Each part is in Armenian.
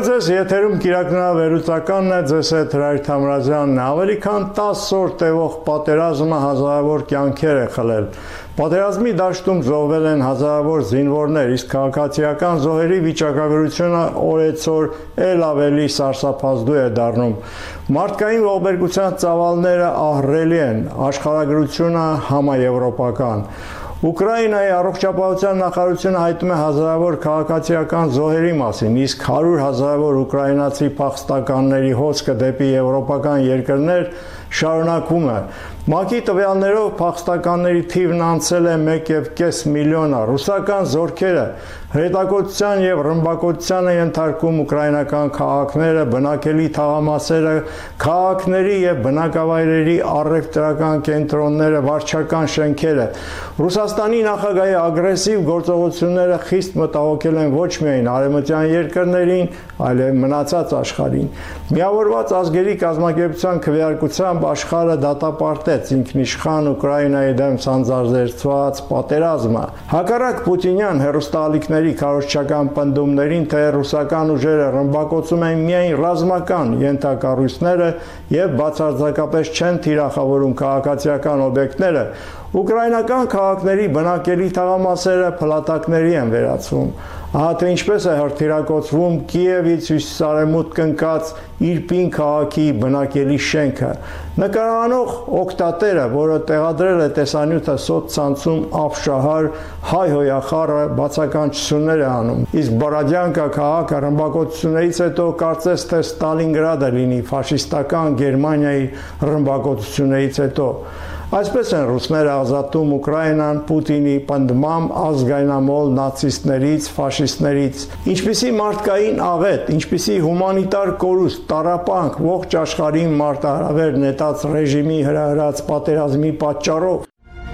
Բարև ձեզ, եթերում կիրակնավերութականն է, ձեզ հետ Հրայր Թամրազյանն է։ Ավելի քան 10 օր տևող պատերազմը հազարավոր կյանքեր է խլել։ Պատերազմի դաշտում զոհվել են հազարավոր զինվորներ, իսկ քաղաքացիական զոհերի վիճակագրությունը օրեցօր ել ավելի սարսափազդու է դառնում։ Մարդկային ողբերգության ծավալները ահռելի են, աշխարհագրությունը համաեվրոպական։ Ուկրաինայի առողջապահության նախարարությունը հայտնում է հազարավոր քաղաքացիական զոհերի մասին, իսկ 100,000-ավոր ուկրաինացի փախստականների հոսքը դեպի եվրոպական երկրներ շարունակվում է։ ՄԱԿ-ի տվյալներով փախստականների թիվն անցել է 1,5 միլիոնը։ Ռուսական զորքերը հրետակոծության եւ ռմբակոծության են ենթարկում ուկրաինական քաղաքները, բնակելի թաղամասերը, քաղաքների եւ բնակավայրերի առևտրական կենտրոնները, վարչական շենքերը։ Ռուսաստանի նախագահի ագրեսիվ գործողությունները խիստ մտահոգել են ոչ միայն արևմտյան երկրներին, այլև մնացած աշխարհին։ Միավորված ազգերի կազմակերպության քվեարկությամբ աշխարհը դատապարտեց ինքնիշխան Ուկրաինայի դեմ սանձազերծված պատերազմը։ Հակառակ պուտինյան հեռուստաալիքների քարոզչական պնդումներին, թե ռուսական ուժերը ռմբակոծում են միայն ռազմական ենթակառույցները եւ բացարձակապես չեն թիրախավորում քաղաքացիական օբյեկտները, ուկրաինական քաղաքների բնակելի թաղամասերը փլատակների են վերածվում։ Ահա թե ինչպես է հրթիռակոծվում Կիևից հյուսիսարևմուտք ընկած Իրպին քաղաքի բնակելի շենքը։ Նկարահանող օգտատերը, որը տեղադրել է տեսանյութը սոցցանցում ապշահար հայ-հոյախառը բացականչություններ է անում, իսկ Բորոդյանկա քաղաքը ռմբակոծություններից հետո կարծես թե Ստալինգրադը լինի ֆաշիստական Գերմանիայի ռմբակոծություններից հետո։ Այսպես են ռուսները ազատում Ուկրաինան Պուտինի պնդմամբ ազգայնամոլ նացիստներից, ֆաշիստներից։ Ինչպիսի մարդկային աղետ, ինչպիսի հումանիտար կորուստ, տառապանք ողջ աշխարհին մարտահրավեր նետած ռեժիմի հրահրած պատերազմի պատճառով։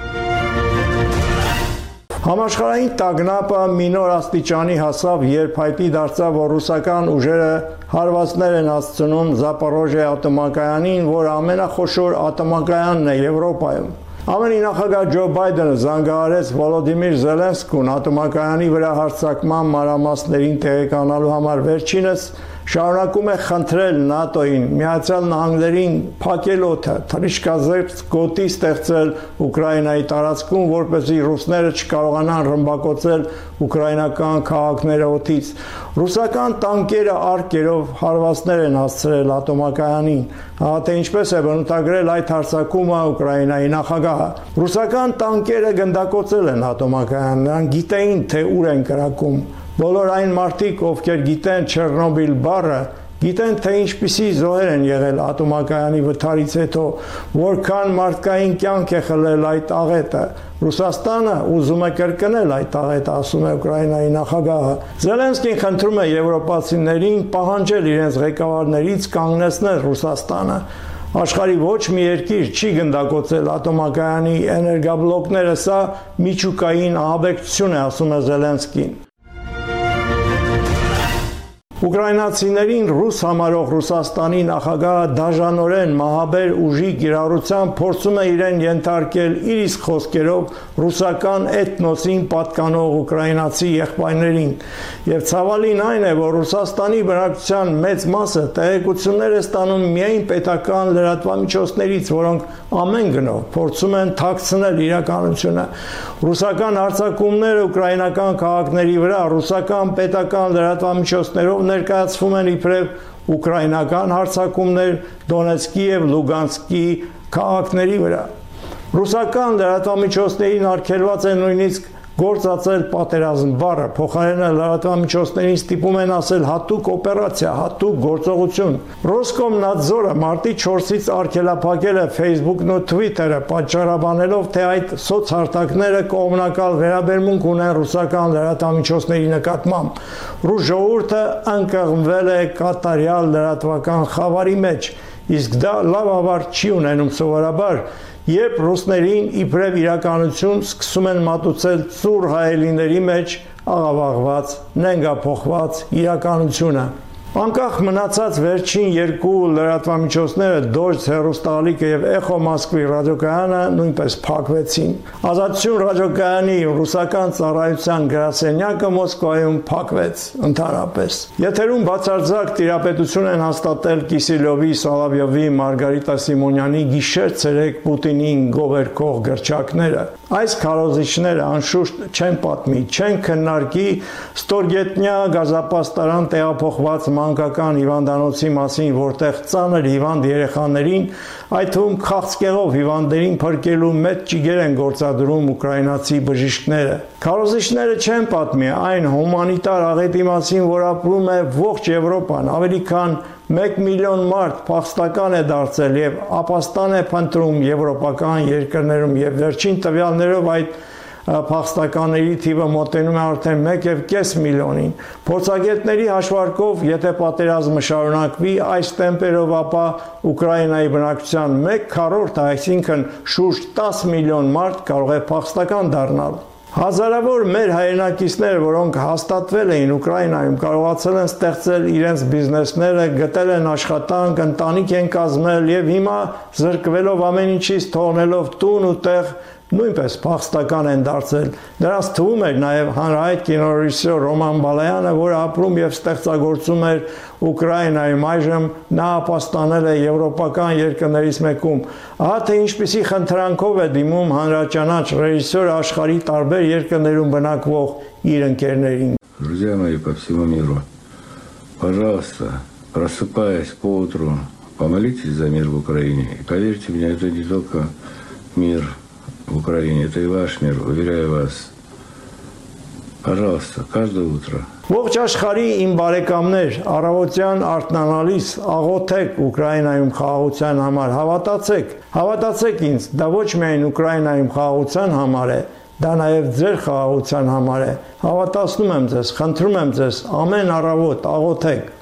Համաշխարհային տագնապը մի նոր աստիճանի հասավ, երբ հայտնի դարձավ, որ ռուսական ուժերը հարվածներ են հասցնում Զապորոժիա ատոմակայանին, որը ամենախոշոր ատոմակայանն է Եվրոպայում։ ԱՄՆ նախագահ Ջո Բայդենը զանգահարեց Վոլոդիմիր Զելենսկուն ատոմակայանի վրա հարձակման մանրամասներին տեղեկանալու համար։ Վերջինս շարունակում է խնդրել ՆԱՏՕ-ին, Միացյալ Նահանգներին փակել օդը, թռիչքազերծ գոտի ստեղծել Ուկրաինայի տարածքում, որպեսզի ռուսները չկարողանան ռմբակոծել ուկրաինական քաղաքները օդից։ Ռուսական տանկերը արկերով հարվածներ են հասցրել ատոմակայանին։ Ահա թե ինչպես է բնութագրել այդ հարձակումը Ուկրաինայի նախագահը։ Ռուսական տանկերը գնդակոծել են ատոմակայանն, նրանք գիտեին, թե ուր են կրակում։ Բոլոր այն մարդիկ, ովքեր գիտեն Չեռնոբիլ բառը, գիտեն, թե ինչպիսի զոհեր են եղել ատոմակայանի վթարից հետո, որքան մարդկային կյանք է խլել այդ աղետը։ Ռուսաստանը ուզում է կրկնել այդ աղետը, ասում է Ուկրաինայի նախագահը։ Զելենսկին խնդրում է եվրոպացիներին պահանջել իրենց ղեկավարներից կանգնեցնել Ռուսաստանը։ Աշխարհի ոչ մի երկիր չի գնդակոծել ատոմակայանի էներգաբլոկները, սա միջուկային ահաբեկչություն է, ասում է Զելենսկին։ Ուկրաինացիներին ռուս համարող Ռուսաստանի նախագահը դաժանորեն մահաբեր ուժի կիրառությամբ փորձում է իրեն ենթարկել իր իսկ խոսքերով ռուսական էթնոսին պատկանող ուկրաինացի եղբայրներին։ Եվ ցավալին այն է, որ Ռուսաստանի բնակչության մեծ մասը տեղեկություններ է ստանում միայն պետական լրատվամիջոցներից, որոնք ամեն գնով փորձում են թաքցնել իրականությունը։ Ռուսական հարձակումները ուկրաինական քաղաքների վրա ռուսական պետական լրատվամիջոցներով ներկայացվում են իբրև ուկրաինական հարձակումներ Դոնեցկի եւ Լուգանսկի քաղաքների վրա։ Ռուսական լրատվամիջոցներին արգելված է նույնիսկ գործածել պատերազմ բառը, փոխարենը լրատվամիջոցներին ստիպում են ասել հատուկ օպերացիա, հատուկ գործողություն։ Ռոսկոմնadzորը մարտի 4-ից արգելափակել է Facebook-ն ու Twitter-ը, պատճառաբանելով, թե այդ սոցհարթակները կողմնակալ վերաբերմունք ունեն ռուսական լրատվամիջոցների նկատմամբ։ Ռուս ժողովուրդը ընկղմվել է կատարյալ լրատվական խավարի մեջ, իսկ դա լավ ավարտ չի ունենում սովորաբար, երբ ռուսներին իբրև իրականություն սկսում են մատուցել ծուռ հայելիների մեջ աղավաղված, նենգափոխված իրականությունը։ Անկախ մնացած վերջին երկու լրատվամիջոցները Դոժ հեռուստաալիքը եւ Էխո Մոսկվի ռադիոկայանը նույնպես փակվեցին։ Ազատություն ռադիոկայանի ռուսական ծառայության գրասենյակը Մոսկվայում փակվեց ընդհանրապես։ Եթերում բացարձակ տիրապետություն են հաստատել Կիսելյովի, Սոլովյովի, Մարգարիտա Սիմոնյանի գիշեր-ցերեկ Պուտինին գովերքող գրչակները։ Այս քարոզիչները անշուշտ չեն պատմի, չեն քննարկի ստորգետնյա գազապաստարան տեղափոխված մանկական հիվանդանոցի մասին, որտեղ ծանր հիվանդ երեխաներին, այդ թվում քաղցկեղով հիվանդներին փրկելու մեծ ճիգեր են գործադրում ուկրաինացի բժիշկները։ Քարոզիչները չեն պատմի այն հումանիտար աղետի մասին, որ ապրում է ողջ Եվրոպան, ավելի քան 1 միլիոն մարդ փախստական է դարձել եւ ապաստան է փնտրում եվրոպական երկրներում եւ վերջին տվյալներով այդ փախստականների թիվը մոտենում է արդեն 1.5 միլիոնին։ Փորձագետների հաշվարկով, եթե պատերազմը շարունակվի այս տեմպերով, ապա Ուկրաինայի բնակչության 1/4, այսինքն շուրջ 10 միլիոն մարդ կարող է փախստական դառնալ։ Հազարավոր մեր հայրենակիցներ, որոնք հաստատվել էին Ուկրաինայում, կարողացել են ստեղծել իրենց բիզնեսները, գտել են աշխատանք, ընտանիք են կազմել եւ հիմա զրկվելով ամեն ինչից, թողնելով տուն ու տեղ, նույնպես փախստական են դարձել։ Նրանց թվում էր նաև հանրահայտ կինոռեժիսոր Ռոման Բալայանը, որը ապրում եւ ստեղծագործում էր Ուկրաինայում, այժմ նա ապաստանել է եվրոպական երկրներից մեկում։ Ահա թե ինչպիսի խնդրանքով է դիմում հանրաճանաչ ռեժիսորը աշխարհի տարբեր երկրներում բնակվող իր ընկերներին։ Друзья мои по всему миру, пожалуйста, просыпаясь поутру, помолитесь за мир в Украине. И поверьте мне, это не только мир в Украине, это и ваш мир, уверяю вас. Пожалуйста, каждое утро. Ողջ աշխարհի իմ բարեկամներ, առավոտյան արթնանալիս աղոթեք Ուկրաինայում խաղաղության համար, հավատացեք ինձ, դա ոչ միայն Ուկրաինայում խաղաղության համար է, դա նաև ձեր խաղաղության համար է։ Հավատացնում եմ ձեզ, խնդրում եմ ձեզ, ամեն առավոտ աղոթեք։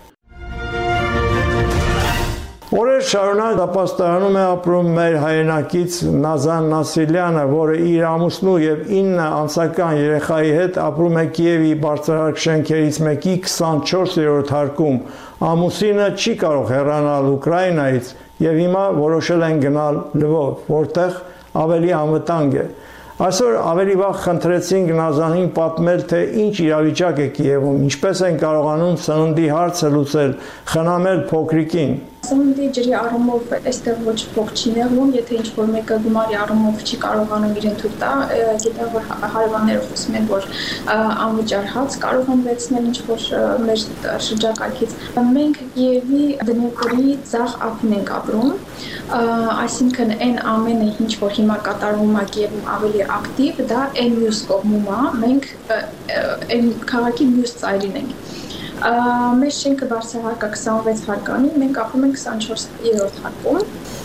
Օրեր շարունակ ապաստարանում է ապրում մեր հայրենակից Նազան Նասիլյանը, որը իր ամուսնու եւ 9 ամսական երեխայի հետ ապրում է Կիևի բարձրահարկ շենքերից մեկի 24-րդ հարկում։ Ամուսինը չի կարող հեռանալ Ուկրաինայից եւ հիմա որոշել են գնալ Լվով, որտեղ ավելի անվտանգ է։ Այսօր ավելի վաղ խնդրեցինք Նազանին պատմել, թե ինչ իրավիճակ է Կիևում, ինչպես են կարողանում սննդի հարցը լուծել, խնամել փոքրիկին։ Սննդի ջրի առումով այստեղ ոչ ոք չի նեղվում, եթե ինչ-որ մեկը գումարի առումով չի կարողանում իրեն թույլ տա, գիտեմ, որ հարևանները խոսում են, որ անվճար հաց կարող են վերցնել ինչ-որ մեր շրջակայքից։ Մենք Կիևի Դնեպրի ձախ ափին ենք ապրում, այսինքն այն ամենը, ինչ որ հիմա կատարվում է Կիևում ավելի ակտիվ, դա այն մյուս կողմում է, մենք այն քաղաքի մյուս ծայրին ենք։ Մեր շենքը բարձրահարկա 26 հարկանի, մենք ապրում ենք 24-րդ հարկում,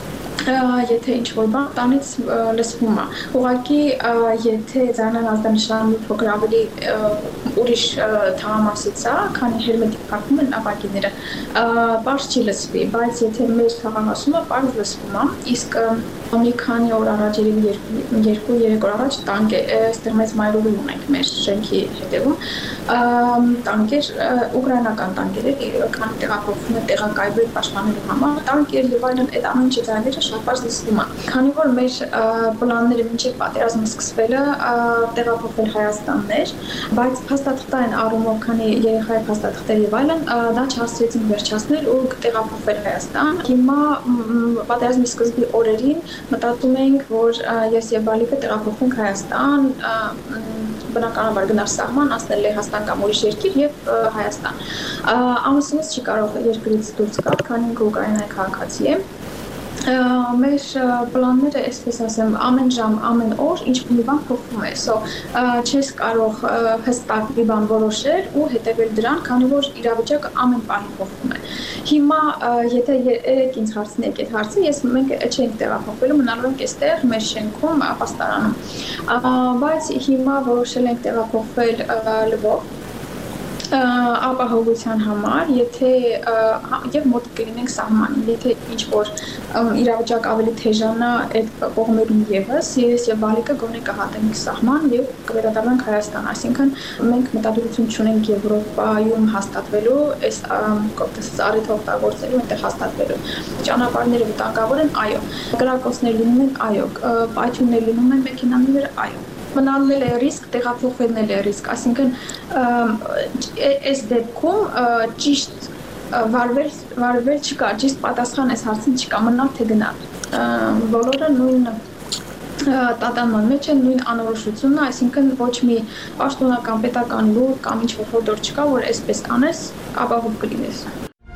եթե ինչ-որ բան տանից լսվում է։ Ուղղակի, եթե ձայնան ազդանշանը մի փոքր ավելի ուրիշ թաղամասից է, քանի հերմետիկ փակվում են ապակիները, պարզ չի լսվի, բայց եթե մեր թաղամասումը պարզ լսվում է, իսկ մի քանի օր առաջ, 2-3 օր առաջ տանկ է, այստեղ մեծ մայրուղի ունենք մեր շենքի հետևում, տանկեր, ուկրաինական տանկեր էր, քանի տեղափոխվում է տեղակայվել պաշտպանելու համար, տանկեր եւ այլն, այդ ամեն ինչի ձայները շատ պարզ լսվում է։ Քանի որ մեր պլանները մինչև պատերազմը սկսվելը տեղափոխվել Հայաստաններ, բայց փաստաթղթային առումով, քանի երեխայի փաստաթղթեր եւ այլն, դա չհասցրեցինք վերջացնել ու տեղափոխվել Հայաստան։ Հիմա պատերազմի սկզբի օրերին մտածում ենք, որ ես եւ բալիկը տեղափոխվենք Հայաստան, բնականաբար գնալ սահման, անցնել Լեհաստան կամ ուրիշ երկիր եւ Հայաստան։ Ամուսինս չի կարող երկրից դուրս գալ, քանի որ Ուկրաինայի քաղաքացի է։ Մեր պլանները, այսպես ասեմ, ամեն ժամ, ամեն օր ինչ-որ մի բան փոխվում է, չես կարող հստակ մի բան որոշել ու հետևել դրան, քանի որ իրավիճակը ամեն պահի փոխվում է։ Հիմա, եթե երեք ինձ հարցնեք այդ հարցը, մենք չենք տեղափոխվելու, մնալու ենք այստեղ մեր շենքում ապաստարանում, բայց հիմա որոշել ենք տեղափոխվել Լվով, ապահովության համար, եթե եւ մոտ կլինենք սահմանին, եթե ինչ-որ իրավիճակ ավելի թեժանա այդ կողմերում եւս, ես եւ Բալիկը գոնե կհատենք սահման եւ կվերադառնանք Հայաստան, այսինքն մենք մտադիրություն չունենք Եվրոպայում հաստատվելու, այս ծառիթ օգտագործելու, այնտեղ հաստատվելու։ Ճանապարհները վտանգավոր են, այո, կրակոցներ լինում են, այո, պայթյուններ լինում են մեքենաներ, այո։ Մնալն էլ է ռիսկ, տեղափոխվելն էլ է ռիսկ, այսինքն այս դեպքում ճիշտ վարվել չկա, ճիշտ պատասխան այս հարցին չկա, մնալ թե գնալ։ Բոլորը նույն տատանման մեջ են, նույն անորոշությունն է, այսինքն ոչ մի պաշտոնական պետական լուր կամ ինչ-որ հորդոր չկա, որ այսպես կանես, ապահով կլինես։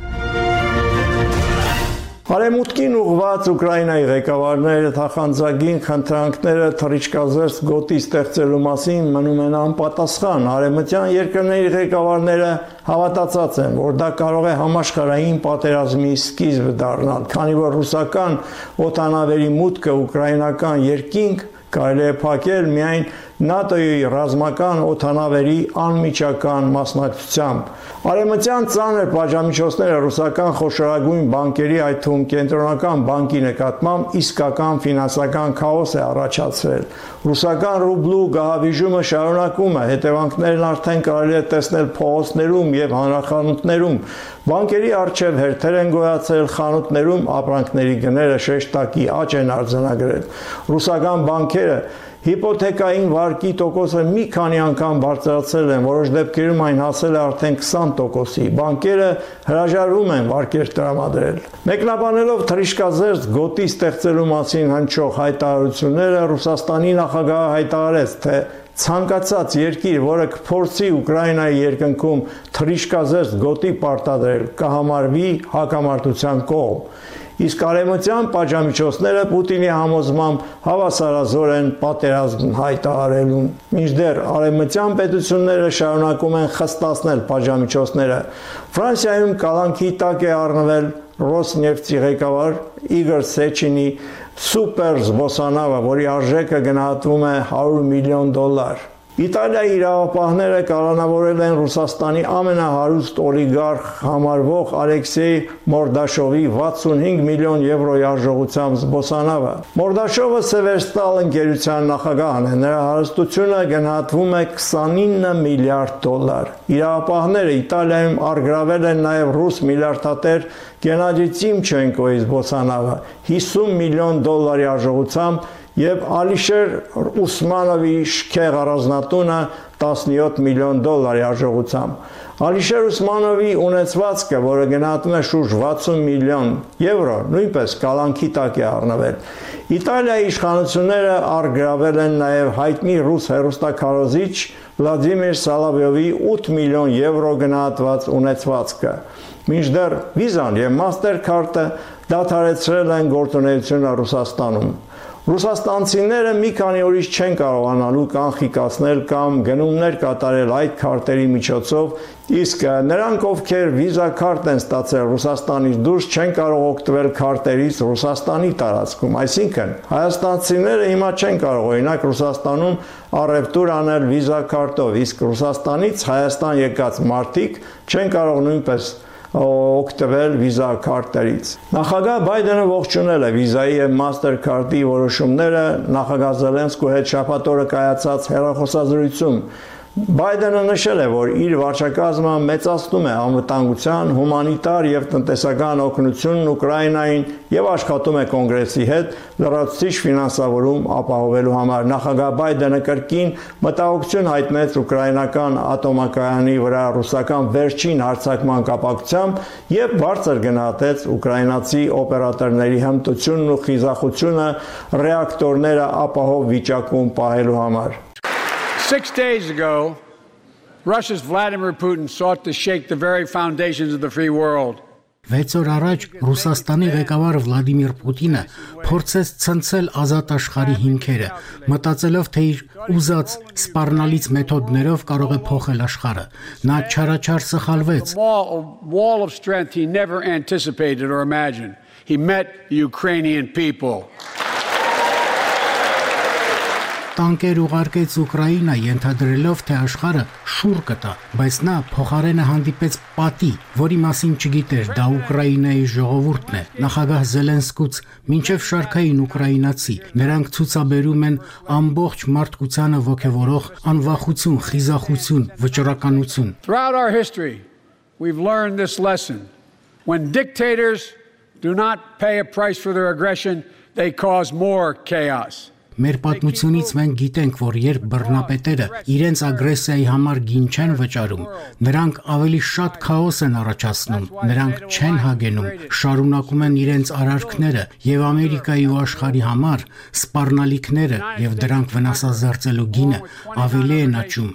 Արևմուտքին ուղղված Ուկրաինայի ղեկավարները թախանձագին խնդրանքները թռիչքազերծ գոտի ստեղծելու մասին մնում են անպատասխան։ Արևմտյան երկրների ղեկավարները հավատացած են, որ դա կարող է համաշխարհային պատերազմի սկիզբ դառնալ, քանի որ ռուսական օդանավերի մուտքը ուկրաինական երկինք կարելի է փակել միայն ՆԱՏՕ-ի ռազմական օդանավերի անմիջական մասնակցությամբ։ Արևմտյան ծանր պատժամիջոցները ռուսական խոշորագույն բանկերի, այդ թվում կենտրոնական բանկի նկատմամբ իսկական ֆինանսական քաոս է առաջացրել։ Ռուսական ռուբլու գահավիժումը շարունակում է, հետևանքներն արդեն կարելի է տեսնել փողոցներում եւ հանրախանութներում։ Բանկերի առջև հերթեր են գոյացել, խանութներում ապրանքների գները շեշտակի աճ են արձանագրել։ Ռուսական բանկերը հիպոթեկային վարկի տոկոսը մի քանի անգամ բարձրացել են, որոշ դեպքերում այն հասել է արդեն 20%-ի։ Բանկերը հրաժարվում են վարկեր տրամադրել։ Մեկնաբանելով թռիչքազերծ գոտի ստեղծելու մասին հնչող հայտարարությունները, Ռուսաստանի նախագահը հայտարարեց, թե ցանկացած երկիր, որը կփորձի Ուկրաինայի երկնքում թռիչքազերծ գոտի պարտադրել, կհամարվի հակամարտության կողմ։ Իսկ արևմտյան պատժամիջոցները Պուտինի համոզմամբ հավասարազոր են պատերազմ հայտարարելուն։ Մինչդեռ արևմտյան պետությունները շարունակում են խստացնել պատժամիջոցները։ Ֆրանսիայում կալանքի տակ է առնվել Ռոսնեֆտի ղեկավար Իգոր Սեչինի սուպեր զբոսանավը, որի արժեքը գնահատվում է $100 միլիոն։ Իտալիայի իրավապահները կալանավորել են Ռուսաստանի ամենահարուստ օլիգարխ համարվող Ալեքսեյ Մորդաշովի 65 միլիոն եվրոյի արժողությամբ զբոսանավը։ Մորդաշովը Սևերստալ ընկերության նախագահն է, նրա հարստությունը գնահատվում է $29 միլիարդ։ Իրավապահները Իտալիայում առգրավել են նաև ռուս միլիարդատեր Գենադի Տիմչենկոյի զբոսանավը 50 միլիոն դոլարի արժողությամբ եւ Ալիշեր Ուսմանովի շքեղ առանձնատունը 17 միլիոն դոլարի արժողությամբ։ Ալիշեր Ուսմանովի ունեցվածքը, որը գնահատվում է շուրջ 60 միլիոն եվրո, նույնպես կալանքի տակ է առնվել։ Իտալիայի իշխանությունները առգրավել են նաև հայտնի ռուս հեռուստաքարոզիչ Վլադիմիր Սալավյովի 8 միլիոն եվրո գնահատված ունեցվածքը։ Մինչդեռ Visa-ն եւ Mastercard-ը դադարեցրել են գործունեությունը Ռուսաստանում։ Ռուսաստանցիները մի քանի օրից չեն կարողանալու կանխիկացնել կամ գնումներ կատարել այդ քարտերի միջոցով, իսկ նրանք, ովքեր Visa քարտ են ստացել Ռուսաստանից դուրս, չեն կարող օգտվել քարտերից Ռուսաստանի տարածքում։ Այսինքն, հայաստանցիները հիմա չեն կարող օրինակ Ռուսաստանում առևտուր անել Visa քարտով, իսկ Ռուսաստանից Հայաստան եկած մարդիկ չեն կարող նույնպես օգտվել Visa քարտերից։ Նախագահ Բայդենը ողջունել է Visa-ի եւ Mastercard-ի որոշումները նախագահ Զելենսկու հետ շաբաթ օրը կայացած հեռախոսազրույցում։ Բայդենը նշել է, որ իր վարչակազմը մեծացնում է անվտանգության, հումանիտար եւ տնտեսական օգնությունն Ուկրաինային եւ աշխատում է կոնգրեսի հետ լրացուցիչ ֆինանսավորում ապահովելու համար։ Նախագահ Բայդենը կրկին մտահոգություն հայտնեց ուկրաինական ատոմակայանի վրա ռուսական վերջին հարձակման կապակցությամբ եւ բարձր գնահատեց ուկրաինացի օպերատորների հմտությունն ու խիզախությունը ռեակտորները ապահով վիճակում պահելու համար։ 6 days ago, Russia's Vladimir Putin sought to shake the very foundations of the free world. 6 օր առաջ Ռուսաստանի ղեկավար Վլադիմիր Պուտինը փորձեց ցնցել ազատ աշխարհի հիմքերը, մտածելով, թե իր ուզած սպառնալից մեթոդներով կարող է փոխել աշխարհը։ Նա չարաչար սխալվեց։ Wall of strength he never anticipated or imagined. He met the Ukrainian people. տանկեր ուղարկեց Ուկրաինա, ենթադրելով, թե աշխարհը շուռ կտա, բայց նա փոխարենը հանդիպեց պատի, որի մասին չգիտեր, դա Ուկրաինայի ժողովուրդն է։ Նախագահ Զելենսկուց մինչև շարքային ուկրաինացի, նրանք ցուցաբերում են ամբողջ մարդկությանը ոգևորող անվախություն, խիզախություն, վճռականություն։ Throughout our history, we've learned this lesson. When dictators do not pay a price for their aggression, they cause more chaos. Մեր պատմությունից մենք գիտենք, որ երբ բռնապետերը իրենց ագրեսիայի համար գին չեն վճարում, նրանք ավելի շատ քաոս են առաջացնում, նրանք չեն հագենում, շարունակում են իրենց արարքները եւ Ամերիկայի ու աշխարհի համար սպառնալիքները եւ դրանք վնասազերծելու գինը ավելի են աճում։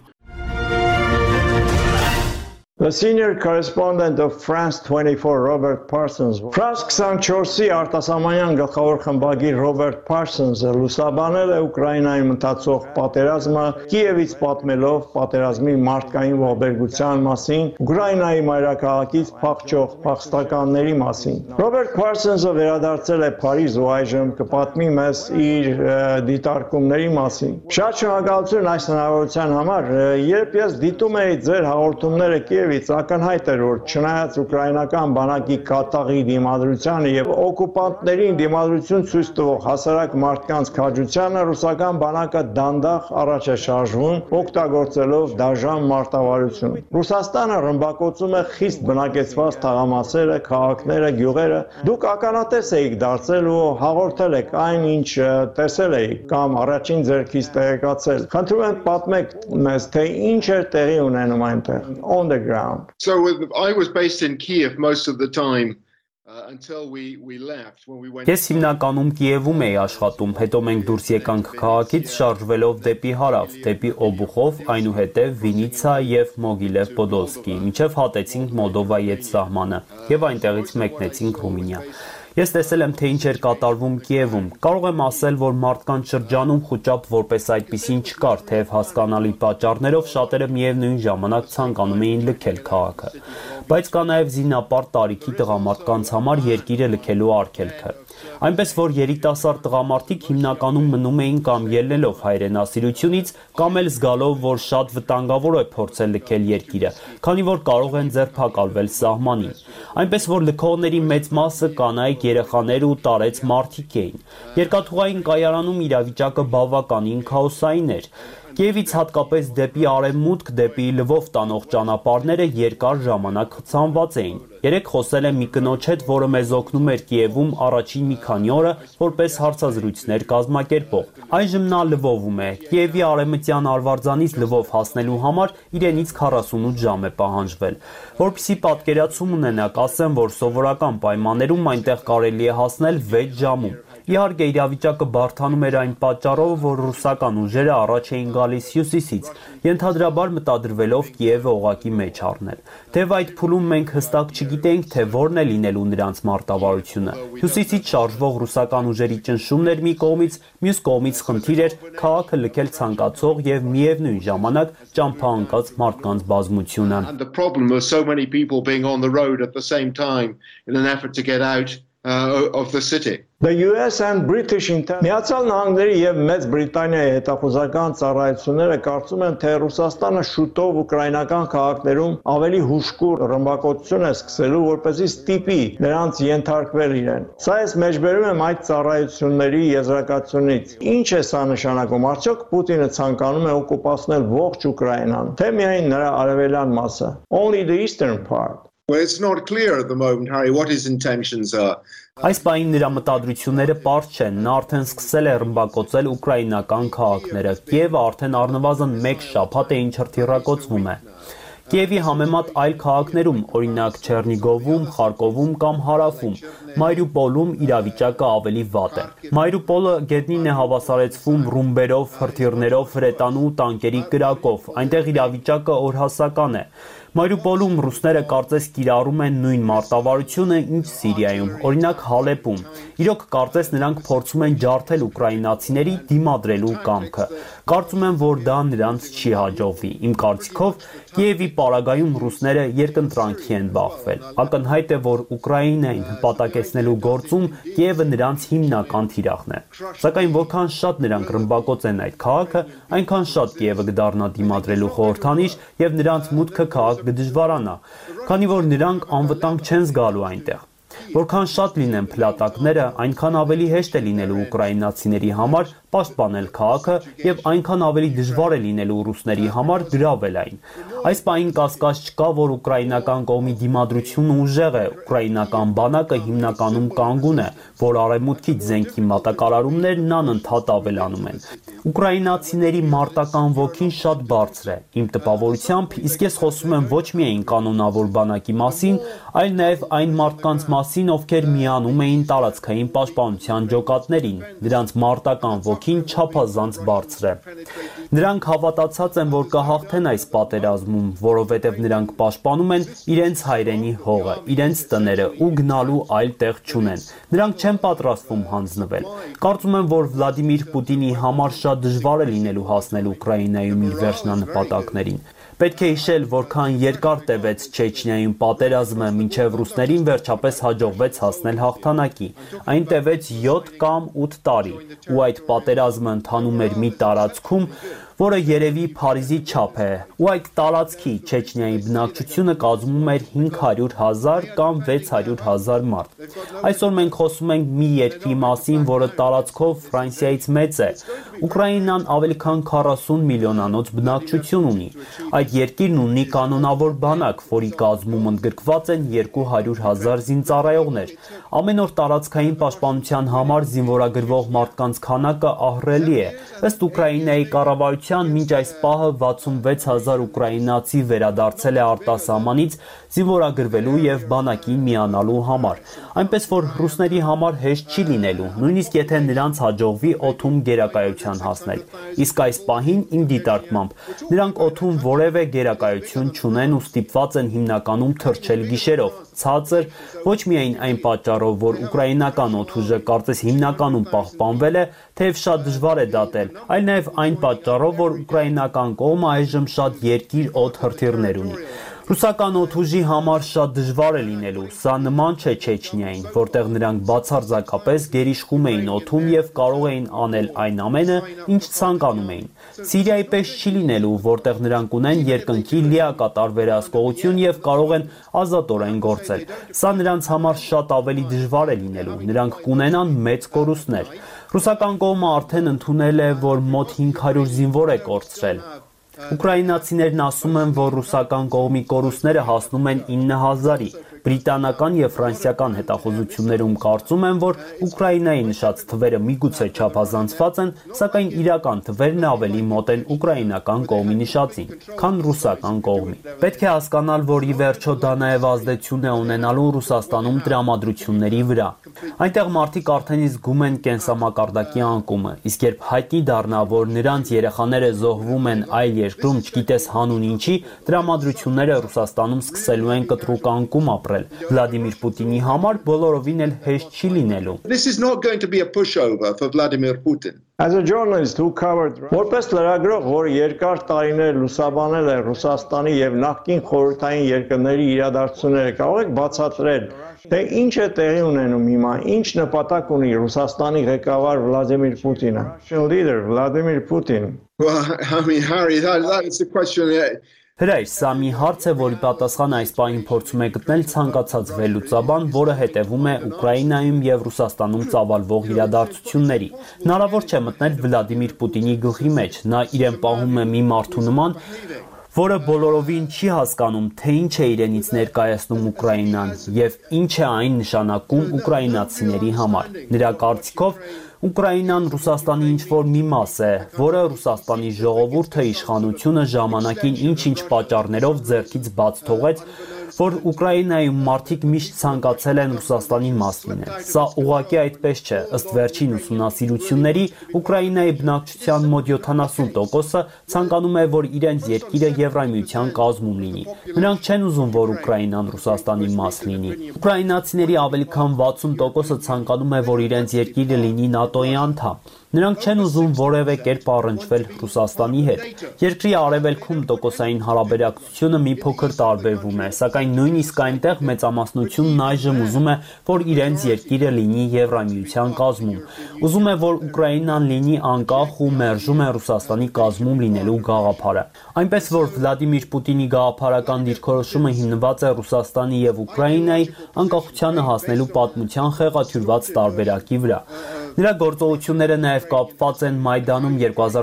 The senior correspondent of France 24, Robert Parsons. France 24-ի արտասահմանյան գլխավոր խմբագիր Robert Parsons-ը լուսաբանել է Ուկրաինայում ընթացող պատերազմը, Կիևից պատմելով պատերազմի մարդկային ողբերգության մասին, Ուկրաինայի մայրաքաղաքից փախչող փախստականների մասին։ Robert Parsons-ը վերադարձել է Փարիզ ու այժմ կպատմի մեզ իր դիտարկումների մասին։ Շատ շնորհակալություն այս հնարավորության համար, երբ ես դիտում էի ձեր հաղորդումները Կիևից, ակնհայտ էր, որ չնայած ուկրաինական բանակի կատաղի դիմադրությանը եւ օկուպանտներին դիմադրություն ցույց տվող հասարակ մարդկանց քաջությանը, ռուսական բանակը դանդաղ առաջ է շարժվում, օգտագործելով դաժան մարտավարություն։ Ռուսաստանը ռմբակոծում է խիստ բնակեցված թաղամասերը, քաղաքները, գյուղերը։ Դուք ականատես եք դարձել ու հաղորդել եք այն, ինչ տեսել եք կամ առաջին ձեռքից տեղեկացել։ Խնդրում եմ պատմեք մեզ, թե ինչ էր տեղի ունենում այնտեղ, on the ground. So I was based in Kiev most of the time until we left when we went. Ես հիմնականում Կիևում էի աշխատում, հետո մենք դուրս եկանք քաղաքից շարժվելով դեպի հարավ, դեպի Օբուխով, այնուհետև Վինիցա եւ Մոգիլև Պոդոլսկի, մինչև հատեցինք Մոլդովայի հետ սահմանը եւ այնտեղից մեկնեցինք Ռումինիա։ Ես տեսել եմ, թե ինչ էր կատարվում Կիևում։ Կարող եմ ասել, որ մարդկանց շրջանում խոճապ որպես այդպիսին չկար, թեև հասկանալի պատճառներով շատերը միևնույն ժամանակ ցանկանում էին լքել քաղաքը։ Բայց կա նաև զինապարտ տարիքի տղամարդկանց համար երկիրը լքելու արգելքը։ Այնպես որ երիտասարդ տղամարդիկ հիմնականում մնում էին կամ ելնելով հայրենասիրությունից, կամ էլ զգալով, որ շատ վտանգավոր է փորձել լքել երկիրը, քանի որ կարող են ձերբակալվել սահմանին։ Այնպես որ լքողների մեծ մասը կանայք, երեխաներ ու տարեց մարդիկ էին։ Երկաթուղային կայարանում իրավիճակը բավականին քաոսային էր։ Կիևից հատկապես դեպի արևմուտք, դեպի Լվով տանող ճանապարհները երկար ժամանակ խցանված էին։ Երեք խոսել եմ մի կնոջ հետ, որը մեզ օգնում էր Կիևում առաջին մի քանի օրը որպես հարցազրույցներ կազմակերպող։ Այժմ նա Լվովում է։ Կիևի արևմտյան արվարձանից Լվով հասնելու համար իրենից 48 ժամ է պահանջվել։ Որպեսզի պատկերացում ունենաք, ասեմ, որ սովորական պայմաններում այնտեղ կարելի է հասնել 6 ժամում։ Իհարկե իրավիճակը բարդանում էր այն պատճառով, որ ռուսական ուժերը առաջ էին գալիս հյուսիսից, ենթադրաբար մտադրվելով Կիևը օղակի մեջ առնել։ Թեև այդ փուլում մենք հստակ չգիտեինք, թե որն է լինելու նրանց մարտավարությունը։ Հյուսիսից շարժվող ռուսական ուժերի ճնշումն էր մի կողմից, մյուս կողմից խնդիր էր քաղաքը լքել ցանկացող եւ միևնույն ժամանակ ճամփա ընկած մարդկանց բազմությունը։ And the problem was so many people being on the road at the same time in an effort to get out of the city. The US and British Միացյալ Նահանգների եւ Մեծ Բրիտանիայի հետախուզական ծառայությունները կարծում են, թե Ռուսաստանը շուտով ուկրաինական քաղաքներում ավելի հուժկուր ռմբակոծություն է սկսելու, որպեսզի ստիպի նրանց ենթարկվել իրեն։ Սա ես մեջբերում եմ այդ ծառայությունների եզրակացությունից։ Ինչ է սա նշանակում։ Արդյոք Պուտինը ցանկանում է օկուպացնել ողջ Ուկրաինան, թե միայն նրա արևելյան մասը։ Only the eastern part. Well, it's not clear at the moment, Harry, what his intentions are. Այս պահին նրա մտադրությունները պարզ չեն, նա արդեն սկսել է ռմբակոծել ուկրաինական քաղաքները, Կիևը արդեն առնվազն 1 շաբաթ է ինչ հրթիռակոծվում է։ Կիևի համեմատ այլ քաղաքներում, օրինակ Չեռնիգովում, Խարկովում կամ Հարավում, Մարիուպոլում իրավիճակը ավելի վատ է։ Մարիուպոլը գետնին է հավասարեցվում ռումբերով, հրթիռներով, հրետանու տանկերի կրակով, այնտեղ իրավիճակը օրհասական է։ Մարիուպոլում ռուսները կարծես կիրառում են նույն մարտավարությունը, ինչ Սիրիայում, օրինակ Հալեպում։ Իրոք կարծես նրանք փորձում են ջարդել ուկրաինացիների դիմադրելու կամքը։ Կարծում եմ, որ դա նրանց չի հաջողվի։ Իմ կարծիքով Կիևի պարագայում ռուսները երկընտրանքի են բախվել։ Ակնհայտ է, որ Ուկրաինային հպատակեցնելու գործում Կիևը նրանց հիմնական թիրախն է։ Սակայն որքան շատ նրանք ռմբակոծեն այդ քաղաքը, այնքան շատ Կիևը կդառնա դիմադրելու խորհրդանիշ եւ նրանց մուտքը քաղաք կդժվարանա, քանի որ նրանք անվտանգ չեն զգալու այնտեղ։ Որքան շատ լինեն փլատակները, այնքան ավելի հեշտ է լինելու ուկրաինացիների համար պաշտպանել քաղաքը եւ այնքան ավելի դժվար է լինելու ռուսների համար գրավել այն։ Այս պահին կասկած չկա, որ ուկրաինական կողմի դիմադրությունը ուժեղ է, ուկրաինական բանակը հիմնականում կանգուն է, որ արևմուտքից զենքի մատակարարումներն անընդհատ ավելանում են։ Ուկրաինացիների մարտական ոգին շատ բարձր է։ Իմ տպավորությամբ, իսկ ես խոսում եմ ոչ միայն կանոնավոր բանակի մասին, այլ նաև այն մարդկանց մասին, ովքեր միանում էին տարածքային պաշտպանության ջոկատներին։ Նրանց մարտական ոգին չափազանց բարձր է։ Նրանք հավատացած են, որ կհաղթեն այս պատերազմում, որովհետև նրանք պաշտպանում են իրենց հայրենի հողը, իրենց տները ու գնալու այլ տեղ չունեն։ Նրանք չեն պատրաստվում հանձնվել։ Կարծում եմ, որ Վլադիմիր Պուտինի համար շատ դժվար է լինելու հասնել Ուկրաինայում իր վերջնանպատակներին։ Պետք է հիշել, որքան երկար տևեց Չեչնիայում պատերազմը, մինչև ռուսներին վերջապես հաջողվեց հասնել հաղթանակի։ Այն տևեց 7 կամ 8 տարի, ու այդ պատերազմը ընթանում էր մի տարածքում, որը երևի Փարիզի չափ է, ու այդ տարածքի Չեչնիայի բնակչությունը կազմում էր 500,000 կամ 600,000 մարդ։ Այսօր մենք խոսում ենք մի երկրի մասին, որը տարածքով Ֆրանսիայից մեծ է։ Ուկրաինան ավելի քան 40 միլիոնանոց բնակչություն ունի։ Այդ երկիրն ունի կանոնավոր բանակ, որի կազմում ընդգրկված են 200,000 զինծառայողներ։ Ամեն օր տարածքային պաշտպանության համար զինվորագրվող մարդկանց քանակը ահռելի է։ Ըստ Ուկրաինայի կառավարության մինչ այս պահը 66,000 ուկրաինացի վերադարձել է արտասահմանից զինվորագրվելու եւ բանակին միանալու համար։ Այնպես որ ռուսների համար հեշտ չի լինելու, նույնիսկ եթե նրանց հաջողվի օդում գերակայության հասնել։ Իսկ այս պահին իմ դիտարկմամբ նրանք օդում որևէ գերակայություն չունեն ու ստիպված են հիմնականում թռչել գիշերով, ցածր, ոչ միայն այն պատճառով, որ ուկրաինական օդուժը կարծես հիմնականում պահպանվել է, թեև շատ դժվար է դատել, այլ նաև այն պատճառով, որ ուկրաինական կողմը այժմ շատ երկիր օդ հրթիռներ ունի։ Ռուսական օդուժի համար շատ դժվար է լինելու, սա նման չէ Չեչնիային, որտեղ նրանք բացարձակապես գերիշխում էին օդում եւ կարող էին անել այն ամենը, ինչ ցանկանում էին։ Սիրիայի պես չի լինելու, որտեղ նրանք ունեն երկնքի լիակատար վերահսկողություն եւ կարող են ազատորեն գործել։ Սա նրանց համար շատ ավելի դժվար է լինելու, նրանք կունենան մեծ կորուստներ։ Ռուսական կողմը արդեն ընդունել է, որ մոտ 500 զինվոր է կորցրել։ Ուկրաինացիներն ասում են, որ ռուսական կողմի կորուստները հասնում են 9,000-ի։ Բրիտանական եւ ֆրանսիական հետախուզություններում կարծում են, որ Ուկրաինայի նշած թվերը միգուցե չափազանցված են, սակայն իրական թվերն ավելի մոտ են ուկրաինական կողմի նշածին, քան ռուսական կողմի։ Պետք է հասկանալ, որ ի վերջո դա նաեւ ազդեցություն է ունենալու Ռուսաստանում տրամադրությունների վրա։ Այնտեղ մարդիկ արդեն զգում են կենսամակարդակի անկումը, իսկ երբ հայտնի դառնա, որ նրանց երեխաները զոհվում են այլ երկրում, չգիտես հանուն ինչի, տրամադրությունները Ռուսաստանում սկսելու են կտրուկ անկում ապրել։ Վլադիմիր Պուտինի համար բոլորովին էլ հեշտ չի լինելու։ This is not going to be a pushover for Vladimir Putin. As a journalist who covered որպես լրագրող, որ երկար տարիներ լուսաբանել է Ռուսաստանի եւ նախկին խորհրդային երկրների իրադարձությունները, կարող եք բացատրել, թե ինչ է տեղի ունենում հիմա, ինչ նպատակ ունի Ռուսաստանի ղեկավար Վլադիմիր Պուտինը, leader Vladimir Putin. Well, I mean, Harry, that's the question. Հրայր, սա մի հարց է, որի պատասխանը այս պահին փորձում է գտնել ցանկացած վերլուծաբան, որը հետևում է Ուկրաինայում եւ Ռուսաստանում ծավալվող իրադարձությունների։ Հնարավոր չէ մտնել Վլադիմիր Պուտինի գլխի մեջ, նա իրեն պահում է մի մարդու նման, որը բոլորովին չի հասկանում, թե ինչ է իրենից ներկայացնում Ուկրաինան եւ ինչ է այն նշանակում ուկրաինացիների համար։ Նրա կարծիքով Ուկրաինան Ռուսաստանի ինչ-որ մի մաս է, որը Ռուսաստանի ժողովուրդը, իշխանությունը ժամանակին ինչ-ինչ պատճառներով ձեռքից բաց թողեց, որ Ուկրաինայում մարդիկ միշտ ցանկացել են Ռուսաստանի մաս լինել։ Սա ուղղակի այդպես չէ։ Ըստ վերջին ուսումնասիրությունների, Ուկրաինայի բնակչության մոտ 70%-ը ցանկանում է, որ իրենց երկիրը Եվրամիության կազմում լինի։ Նրանք չեն ուզում, որ Ուկրաինան Ռուսաստանի մաս լինի։ Ուկրաինացիների ավելի քան 60%-ը ցանկանում է, որ իրենց երկիրը լինի ՆԱՏՕ-ի անդամ։ Նրանք չեն ուզում որևէ կերպ առնչվել Ռուսաստանի հետ։ Երկրի արևելքում տոկոսային հարաբերակցությունը մի փոքր տարբերվում է, սակայն նույնիսկ այնտեղ մեծամասնությունն այժմ ուզում է, որ իրենց երկիրը լինի Եվրամիության կազմում։ Ուզում է, որ Ուկրաինան լինի անկախ ու մերժում է Ռուսաստանի կազմում լինելու գաղափարը։ Այնպես որ Վլադիմիր Պուտինի գաղափարական դիրքորոշումը հիմնված է Ռուսաստանի եւ Ուկրաինայի անկախությանը հասնելու պատմության խեղաթյուրված տարբերակի վրա։ Նրա գործողությունները նաև կապված են Մայդանում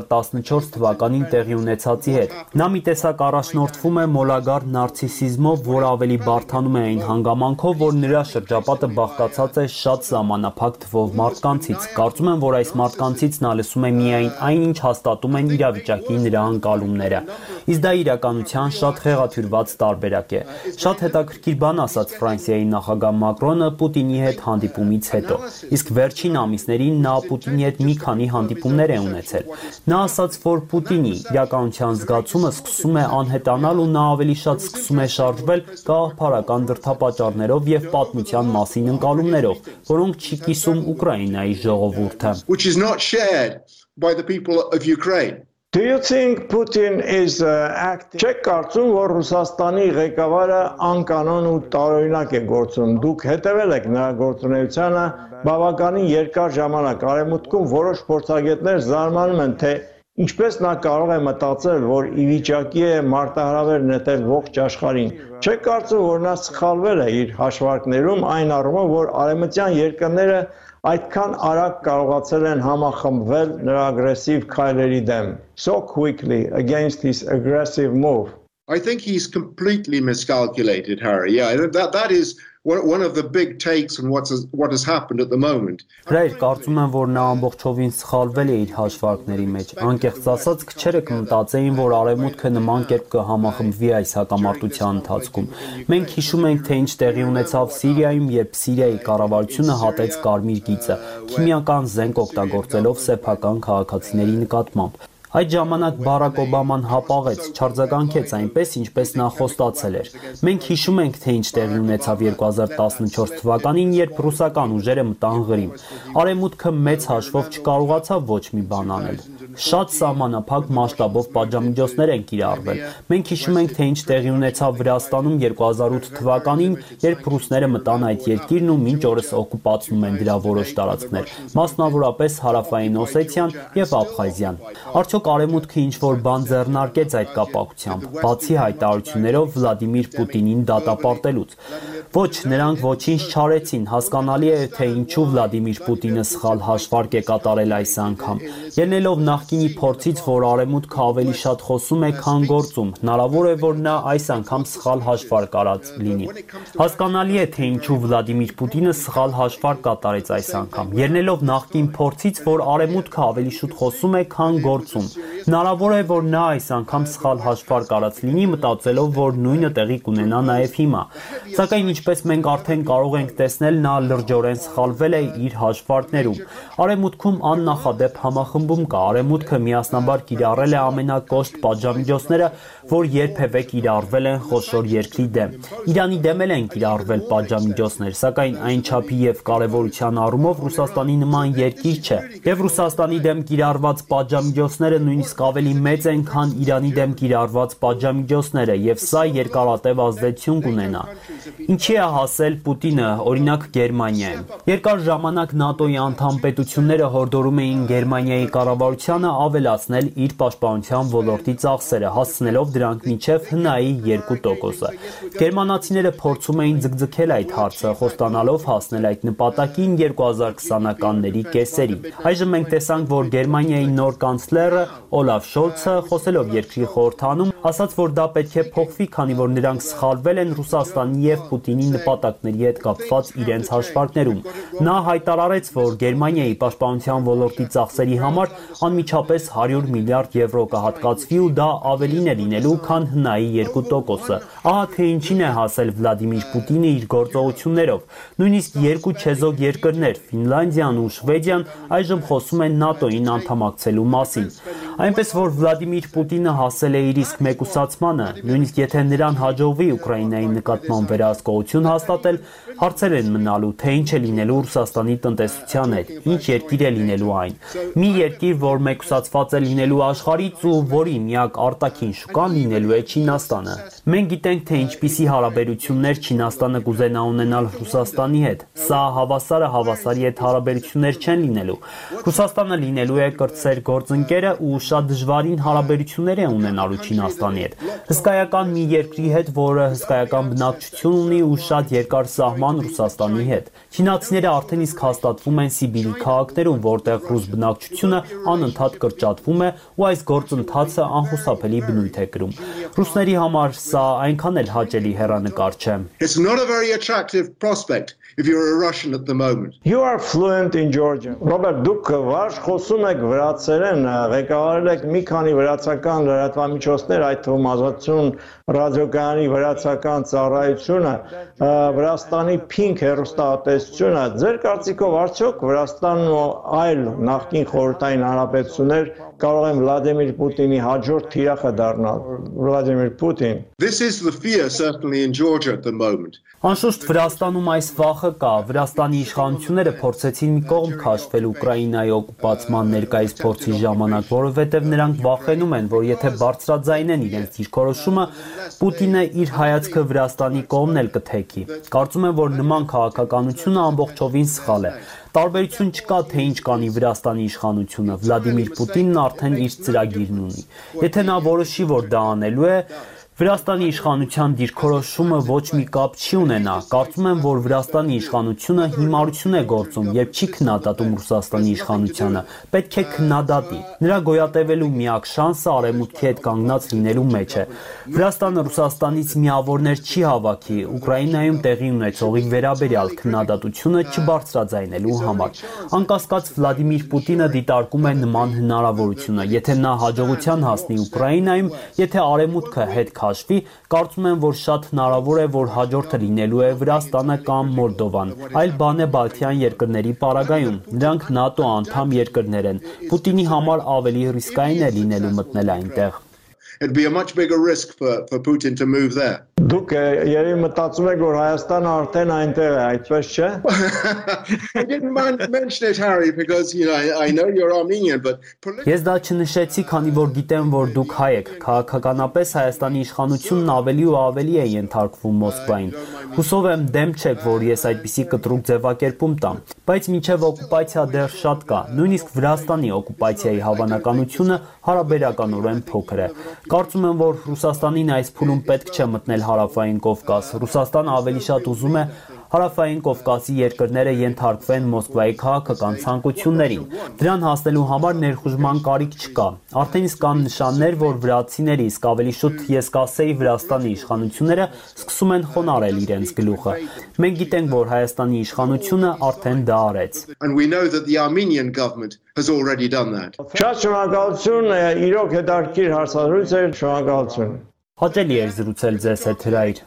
2014 թվականին տեղի ունեցածի հետ։ Նա մի տեսակ առաջնորդվում է մոլագար նարցիսիզմով, որը ավելի բարդանում է այն հանգամանքով, որ նրա շրջապատը բաղկացած է շատ սահմանափակ թվով մարդկանցից։ Կարծում եմ, որ այս մարդկանցից նա լսում է միայն այն, ինչ հաստատում են իրավիճակի նրա ընկալումները։ Իսկ դա իրականության շատ խեղաթյուրված տարբերակ է։ Շատ հետաքրքիր բան ասաց Ֆրանսիայի նախագահ Մակրոնը Պուտինի հետ հանդիպումից հետո։ Իսկ վերջին ամիսներին նա Պուտինի հետ մի քանի հանդիպումներ է ունեցել։ Նա ասաց, որ Պուտինի իրականության զգացումը սկսում է անհետանալ ու նա ավելի շատ սկսում է շարժվել գաղափարական դրդապատճառներով եւ պատմության մասին ընկալումներով, որոնք չի կիսում Ուկրաինայի ժողովուրդը։ Which is not shared by the people of Ukraine. Do you think Putin is acting? Չեք կարծում, որ Ռուսաստանի ղեկավարը անկանոն ու տարօրինակ է գործում։ Դուք հետևել եք նրա գործունեությանը բավականին երկար ժամանակ։ Արևմուտքում որոշ փորձագետներ զարմանում են, թե ինչպես նա կարող է մտածել, որ ի վիճակի է մարտահրավեր նետել ողջ աշխարհին։ Չեք կարծում, որ նա սխալվել է իր հաշվարկներում այն առումով, որ արևմտյան երկրները այդքան արագ կարողացել են համախմբվել նրա ագրեսիվ քայլերի դեմ so quickly against his aggressive move? I think he's completely miscalculated, Harry. Yeah, that is one of the big takes on what has happened at the moment. Հրայր, կարծում եմ, որ նա ամբողջովին սխալվել է իր հաշվարկների մեջ։ Անկեղծ ասած, քչերը կմտածեին, որ արևմուտքը նման կերպ կհամախմբվի այս հակամարտության ընթացքում։ Մենք հիշում ենք, թե ինչ տեղի ունեցավ Սիրիայում, երբ Սիրիայի կառավարությունը հատեց կարմիր գիծը, քիմիական զենք օգտագործելով սեփական քաղաքացիների նկատմամբ։ Այդ ժամանակ Բարակ Օբաման հապաղեց, չարձագանքեց այնպես, ինչպես նա խոստացել էր։ Մենք հիշում ենք, թե ինչ տեղի ունեցավ 2014 թվականին, երբ ռուսական ուժերը մտան Ղրիմ։ Արևմուտքը մեծ հաշվով չկարողացավ ոչ մի բան անել։ Շատ սահմանափակ մասշտաբով պատժամիջոցներ են կիրառվել։ Մենք հիշում ենք, թե ինչ տեղի ունեցավ Վրաստանում 2008 թվականին, երբ ռուսները մտան այդ երկիրն ու մինչ օրս օկուպացնում են դրա որոշ տարածքներ, մասնավորապես Հարավային Օսեթիան եւ Աբխազիան։ Արդյոք արևմուտքը ինչ-որ բան ձեռնարկեց այդ կապակցությամբ, բացի հայտարարություններով Վլադիմիր Պուտինին դատապարտելուց։ Ոչ, նրանք ոչինչ չարեցին, հասկանալի է, թե ինչու Վլադիմիր Պուտինը սխալ հաշվարկ է կատարել այս անգամ։ Ելնելով նախկինի փորձից, որ արևմուտքը ավելի շատ խոսում է, քան գործում, հնարավոր է, որ նա այս անգամ սխալ հաշվարկ արած լինի։ Հասկանալի է, թե ինչու Վլադիմիր Պուտինը սխալ հաշվարկ կատարեց այս անգամ։ Ելնելով նախկին փորձից, որ արևմուտքը ավելի շուտ խոսում է, քան գործում։ Հնարավոր է, որ նա այս անգամ սխալ հաշվարկ արած լինի, մտածելով, որ նույնը տեղի կունենա նաև հիմա։ Սակայն ինչպես մենք արդեն կարող ենք տեսնել, նա լրջորեն սխալվել է իր հաշվարկներում։ Արևմուտքում աննախադեպ համախմբում կա։ Արևմուտքը միասնաբար կիրառել է ամենակոշտ պատժամիջոցները, որ երբևէ կիրառվել են խոշոր երկրի դեմ։ Իրանի դեմ են կիրառվել պատժամիջոցներ, սակայն այն չափի եւ կարեւորության առումով Ռուսաստանի նման երկիր չէ։ Եվ Ռուսաստանի դեմ կիրառված պատժամիջոցները նույնիսկ ավելի մեծ են, քան Իրանի դեմ կիրառված պատժամիջոցները, եւ սա երկարատև ազդեցություն կունենա։ Ինչի է հասել Պուտինը, օրինակ Գերմանիայում։ Երկար ժամանակ ՆԱՏՕ-ի անդամ պետությունները հորդորում էին Գերմանիայի կառավարությանը ավելացնել իր պաշտպանության ոլորտի ծախսերը, հասցնելով դրանք մինչև ՀՆԱ-ի 2%-ը։ Գերմանացիները փորձում էին ձգձգել այդ հարցը, խոստանալով հասնել այդ նպատակին 2020-ականների կեսերին։ Այժմ մենք տեսանք, որ Գերմանիայի նոր կանցլերը Օլաֆ Շոլցը, խոսելով երկրի խորհրդանում, ասաց, որ դա պետք է փոխվի, քանի որ նրանք սխալվել են Ռուսաստանի եւ Պուտինի նպատակների հետ կապված իրենց հաշվարկներում։ Նա հայտարարեց, որ Գերմանիայի պաշտպանության ոլորտի ծախսերի համար անմիջապես 100 միլիարդ եվրո կհատկացվի ու դա ավելին է լինելու, քան ՀՆԱ-ի 2%-ը։ Ահա թե ինչին է հասել Վլադիմիր Պուտինը իր գործողություններով։ Նույնիսկ երկու չեզոք երկրներ՝ Ֆինլանդիան ու Շվեդիան այժմ խոսում են ՆԱՏՕ-ին անդամակցելու մասին։ Այնպես որ Վլադիմիր Պուտինը հասել է իր իսկ մեկուսացմանը, նույնիսկ եթե նրան հաջողվի Ուկրաինայի նկատմամբ վերահսկողություն հաստատել, հարցեր են մնալու, թե ինչ է լինելու Ռուսաստանի տնտեսության հետ, ինչ երկիր է լինելու այն։ Մի երկիր, որ մեկուսացված է լինելու աշխարհից ու որի միակ արտաքին շուկան լինելու է Չինաստանը։ Մենք գիտենք, թե ինչպիսի հարաբերություններ Չինաստանը կուզենա ունենալ Ռուսաստանի հետ։ Սա հավասարի հետ հարաբերություններ չեն լինելու։ Ռուսաստանը լինելու է կրտսեր գործընկերը ու շատ դժվարին հարաբերություններ է ունենալու Չինաստանի հետ։ Հսկայական մի երկրի հետ, որը հսկայական բնակչություն ունի ու շատ երկար սահման Ռուսաստանի հետ։ Չինացիները արդեն իսկ հաստատվում են Սիբիրի քաղաքներում, որտեղ ռուս բնակչությունը անընդհատ կրճատվում է ու այս գործընթացը անխուսափելի բնույթ է կրում։ Ռուսների համար սա այնքան էլ հաճելի հեռանկար չէ։ It's not a very attractive prospect if you're a Russian at the moment. You are fluent in Georgian. Robert, դուք վարժ խոսում եք վրացերեն, ղեկավարել եք մի քանի վրացական լրատվամիջոցներ, այդ թվում Ազատություն ռադիոկայանի վրացական ծառայությունը, Վրաստանի Pink հեռուստատեսությունը։ Ձեր կարծիքով արդյոք Վրաստանն ու այլ նախկին խորհրդային հանրապետություններ կարող են Վլադիմիր Պուտինի հաջորդ թիրախը դառնալ։ Վլադիմիր Պուտին. This is the fear certainly in Georgia at the moment. Անշուշտ Վրաստանում այս վախը կա։ Վրաստանի իշխանությունները փորձեցին մի կողմ քաշվել Ուկրաինայի օկուպացման ներկայիս փորձի ժամանակ, որովհետև նրանք վախենում են, որ եթե բարձրաձայնեն իրենց դիրքորոշումը, Պուտինը իր հայացքը Վրաստանի կողմն էլ կթեքի։ Կարծում եմ, որ նման քաղաքականությունը ամբողջովին սխալ է։ Տարբերություն չկա, թե ինչ կանի Վրաստանի իշխանությունը։ Վլադիմիր Պուտինն արդեն իր ծրագիրն ունի։ Եթե նա որոշի, որ դա անելու է, Վրաստանի իշխանության դիրքորոշումը ոչ մի կապ չի ունենա։ Կարծում եմ, որ Վրաստանի իշխանությունը հիմարություն է գործում եւ չի քննադատում Ռուսաստանի իշխանությանը։ Պետք է քննադատի։ Նրա գոյատևելու միակ շանսը արևմուտքի հետ կանգնած լինելու մեջ է։ Վրաստանը Ռուսաստանից միավորներ չի հավաքի Ուկրաինայում տեղի ունեցողի վերաբերյալ քննադատությունը չբարձրաձայնելու համար։ Անկասկած Վլադիմիր Պուտինը դիտարկում է նման հնարավորությունը։ Եթե նա հաջողության հասնի Ուկրաինայում, եթե արևմուտքը հետ կարծում եմ, որ շատ հնարավոր է, որ հաջորդը լինելու է Վրաստանը կամ Մոլդովան։ Այլ բան է Բալթյան երկրների պարագայում։ Նրանք ՆԱՏՕ անդամ երկրներ են։ Պուտինի համար ավելի ռիսկային է լինելու մտնել այնտեղ։ It'd be a much bigger risk for Putin to move there. Դուք երևի մտածում եք, որ Հայաստանը արդեն այնտեղ է, այդպես չէ։ I didn't mention it, Harry, because I know you're Armenian, but Ես դա չնշեցի, քանի որ գիտեմ, որ դուք հայ եք։ Քաղաքականապես Հայաստանի իշխանությունն ավելի ու ավելի է ենթարկվում Մոսկվային։ Հուսով եմ դեմ չեք, որ ես այդպիսի կտրուկ ձևակերպում տամ, բայց մինչև օկուպացիա դեռ շատ կա։ Նույնիսկ Վրաստանի օկուպացիայի հավանականությունը հարաբերականորեն փոքր է։ Կարծում եմ, որ Ռուսաստանին այս փուլում պետք չէ մտնել Հարավային Կովկաս։ Ռուսաստանը ավելի շատ ուզում է Հարավային Կովկասի երկրները ենթարկվեն Մոսկվայի քաղաքական ցանկություններին։ Դրան հասնելու համար ներխուժման կարիք չկա։ Արդեն իսկ կան նշաններ, որ վրացիները, իսկ ավելի շուտ ես կասեի Վրաստանի իշխանությունները սկսում են խոնարհել իրենց գլուխը։ Մենք գիտենք, որ Հայաստանի իշխանությունը արդեն դա արեց։ and we know that the Armenian government has already done that. Շատ շնորհակալություն, իրոք հետաքրքիր հարցազրույց էր, շնորհակալություն։ Հաճելի էր զրուցել ձեզ հետ, Հրայր։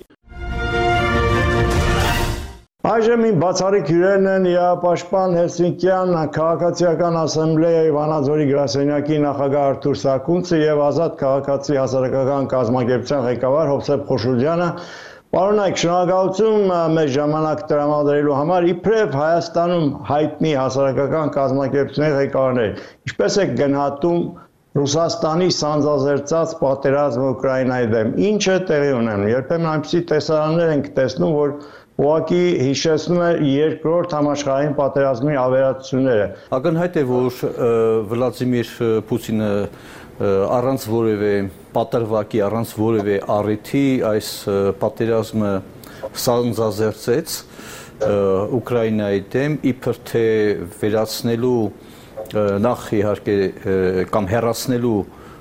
Այժմ իմ բացառիկ հյուրերն են Իրապաշտպան Հելսինկյան քաղաքացիական ասամբլեայի Վանաձորի գրասենյակի նախագահ Արթուր Սակունցը եւ Ազատ քաղաքացի հասարակական կազմակերպության ղեկավար Հովսեփ Խոշոդյանը։ Պարոնայք, շնորհակալություն մեզ ժամանակ տրամադրելու համար, իբրև Հայաստանում հայտնի հասարակական կազմակերպությունների ղեկավարներ։ Ինչպես եք գնահատում Ռուսաստանի սանձազերծած պատերազմը Ուկրաինայի դեմ։ Ինչ է տեղի ունենում։ Երբեմն այնպիսի տեսարաններ ենք տեսնում, որ ուղղակի հիշեցնում է երկրորդ համաշխարհային պատերազմի ավերածությունները։ Ակնհայտ է, որ Վլադիմիր Պուտինը առանց որևէ պատրվակի, առանց որևէ առիթի այս պատերազմը սանձազերծեց Ուկրաինայի դեմ, իբր թե վերացնելու նախ իհարկե կամ հեռացնելու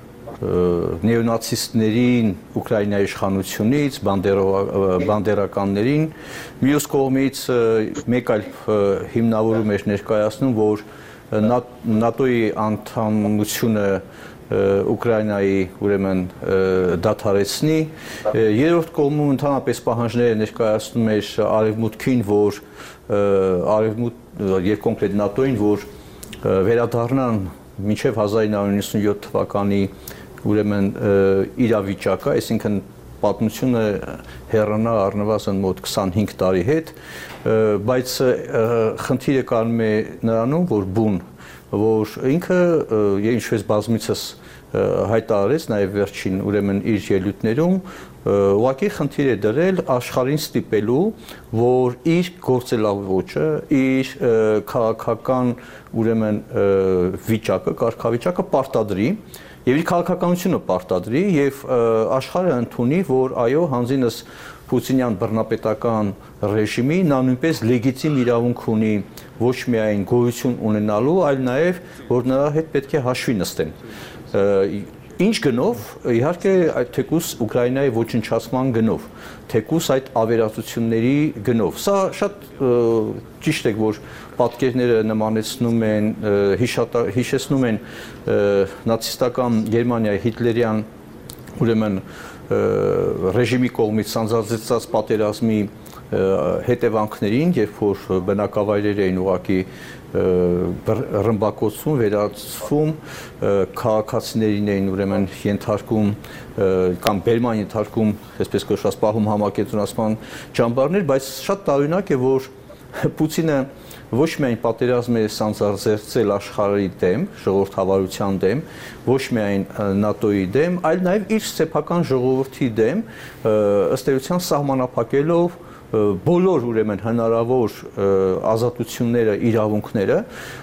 նեոնացիստներին Ուկրաինայի իշխանությունից, բանդերականներին, մյուս կողմից մեկ այլ հիմնավորում էր ներկայացնում, որ ՆԱՏՕ-ի անդամությունը Ուկրաինայի ուրեմն դադարեցնի, երրորդ կողմում ընդհանրապես պահանջները ներկայացնում էր արևմուտքին, որ եւ կոնկրետ ՆԱՏՕ-ին, որ վերադառնան մինչև 1997 թվականի ուրեմն իրավիճակը, այսինքն պատմությունը հեռանա առնվազն մոտ 25 տարի հետ, բայց խնդիրը կանում է նրանում, որ բուն, որ ինքը ինչպես բազմիցս հայտարարեց նաև վերջին ուրեմն իր ելույթներում, ուղղակի խնդիր է դրել աշխարհին ստիպելու, որ իր գործելավոճը, իր քաղաքական ուրեմն վիճակը, կարգավիճակը պարտադրի եւ իր քաղաքականությունը պարտադրի եւ աշխարհը ընդունի, որ այո, հանձինս Պուտինյան բռնապետական ռեժիմի նա նույնպես լեգիտիմ իրավունք ունի ոչ միայն գոյություն ունենալու, այլ նաև որ նրա հետ պետք է հաշվի նստեն։ Ինչ գնով, իհարկե, թեկուզ Ուկրաինայի ոչնչացման գնով, թեկուզ այդ ավերածությունների գնով։ Սա շատ ճիշտ է, որ պատկերները նմանեցնում են, հիշեցնում են նացիստական Գերմանիայի հիտլերյան ուրեմն ռեժիմի կողմից սանձազերծած պատերազմի հետևանքներին, երբ որ բնակավայրեր էին ուղղակի ռմբակոծվում, վերածվում, քաղաքացիներին էին ուրեմն ենթարկում կամ բերման ենթարկում, այսպես կոչված պահում համակենտրոնացման ճամբարներ, բայց շատ տարօրինակ է, որ Պուտինը ոչ միայն պատերազմ է սանձազերծել աշխարհի դեմ, ժողովրդավարության դեմ, ոչ միայն ՆԱՏՕ-ի դեմ, այլ նաև իր սեփական ժողովրդի դեմ, ըստ էության սահմանափակելով բոլոր ուրեմն հնարավոր ազատությունները, իրավունքները,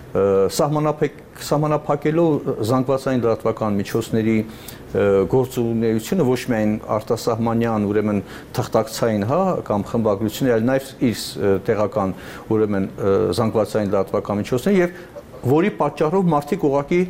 սահմանափակելով զանգվածային լրատվական միջոցների գործունեությունը ոչ միայն արտասահմանյան ուրեմն թղթակցային կամ խմբագրություններ, այլ նաև իր տեղական ուրեմն զանգվածային լրատվական միջոցներ եւ որի պատճառով մարդիկ ուղղակի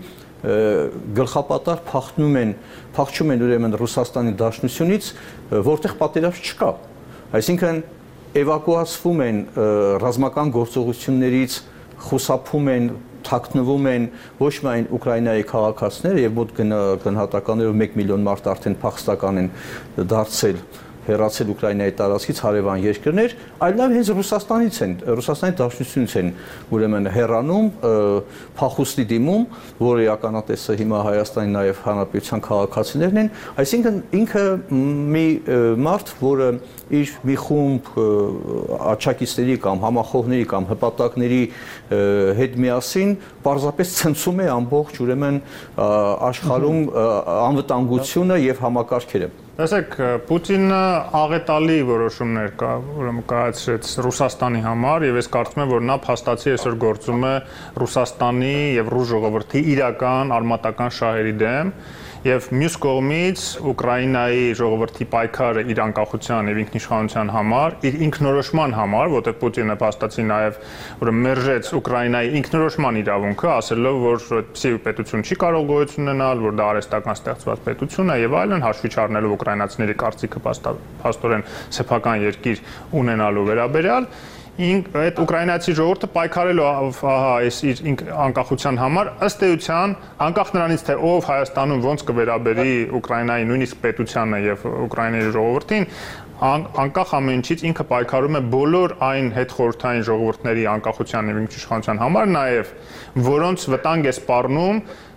գլխապատար փախչում են ուրեմն Ռուսաստանի Դաշնությունից, որտեղ պատերազմ չկա։ Այսինքն էվակուացվում են ռազմական գործողություններից, խուսափում են, թաքնվում են ոչ միայն Ուկրաինայի քաղաքացիները եւ մոտ գնահատականներով 1 միլիոն մարդ արդեն փախստական են դարձել, հեռացել Ուկրաինայի տարածքից հարևան երկրներ, այլ նաեւ հենց Ռուսաստանից են, Ռուսաստանի Դաշնությունից են ուրեմն հեռանում, փախուստի դիմում, որը ականատեսը հիմա Հայաստանի նաեւ Հանրապետության քաղաքացիներն են, այսինքն ինքը մի մարդ, որը իր մի խումբ աչակիցների կամ համախոհների կամ հպատակների հետ միասին պարզապես ցնցում է ամբողջ ուրեմն աշխարհում անվտանգությունը եւ համակարգերը։ Տեսեք, Պուտինը աղետալի որոշումներ կայացրեց Ռուսաստանի համար եւ ես կարծում եմ, որ նա փաստացի այսօր գործում է Ռուսաստանի եւ ռուս ժողովրդի իրական արմատական շահերի դեմ եւ մյուս կողմից Ուկրաինայի ժողովրդի պայքարը իր անկախության եւ ինքնիշխանության համար, իր ինքնորոշման համար, որտեղ Պուտինը փաստացի նաեւ մերժեց Ուկրաինայի ինքնորոշման իրավունքը, ասելով, որ այդպիսի պետություն չի կարող գոյություն ունենալ, որ դա արհեստական ստեղծված պետություն է եւ այլն, հաշվի չառնելով ուկրաինացիների կարծիքը փաստորեն սեփական երկիր ունենալու վերաբերյալ, այդ ուկրաինացի ժողովուրդը պայքարելու այս իր անկախության համար ըստ էության անկախ նրանից թե ով Հայաստանում ոնց կվերաբերի Ուկրաինայի նույնիսկ պետությանը եւ Ուկրաինայի ժողովրդին անկախ ամեն ինչից ինքը պայքարում է բոլոր այն հետխորհրդային ժողովուրդների անկախության եւ ինքնիշխանության համար նաեւ որոնց վտանգ է սպառնում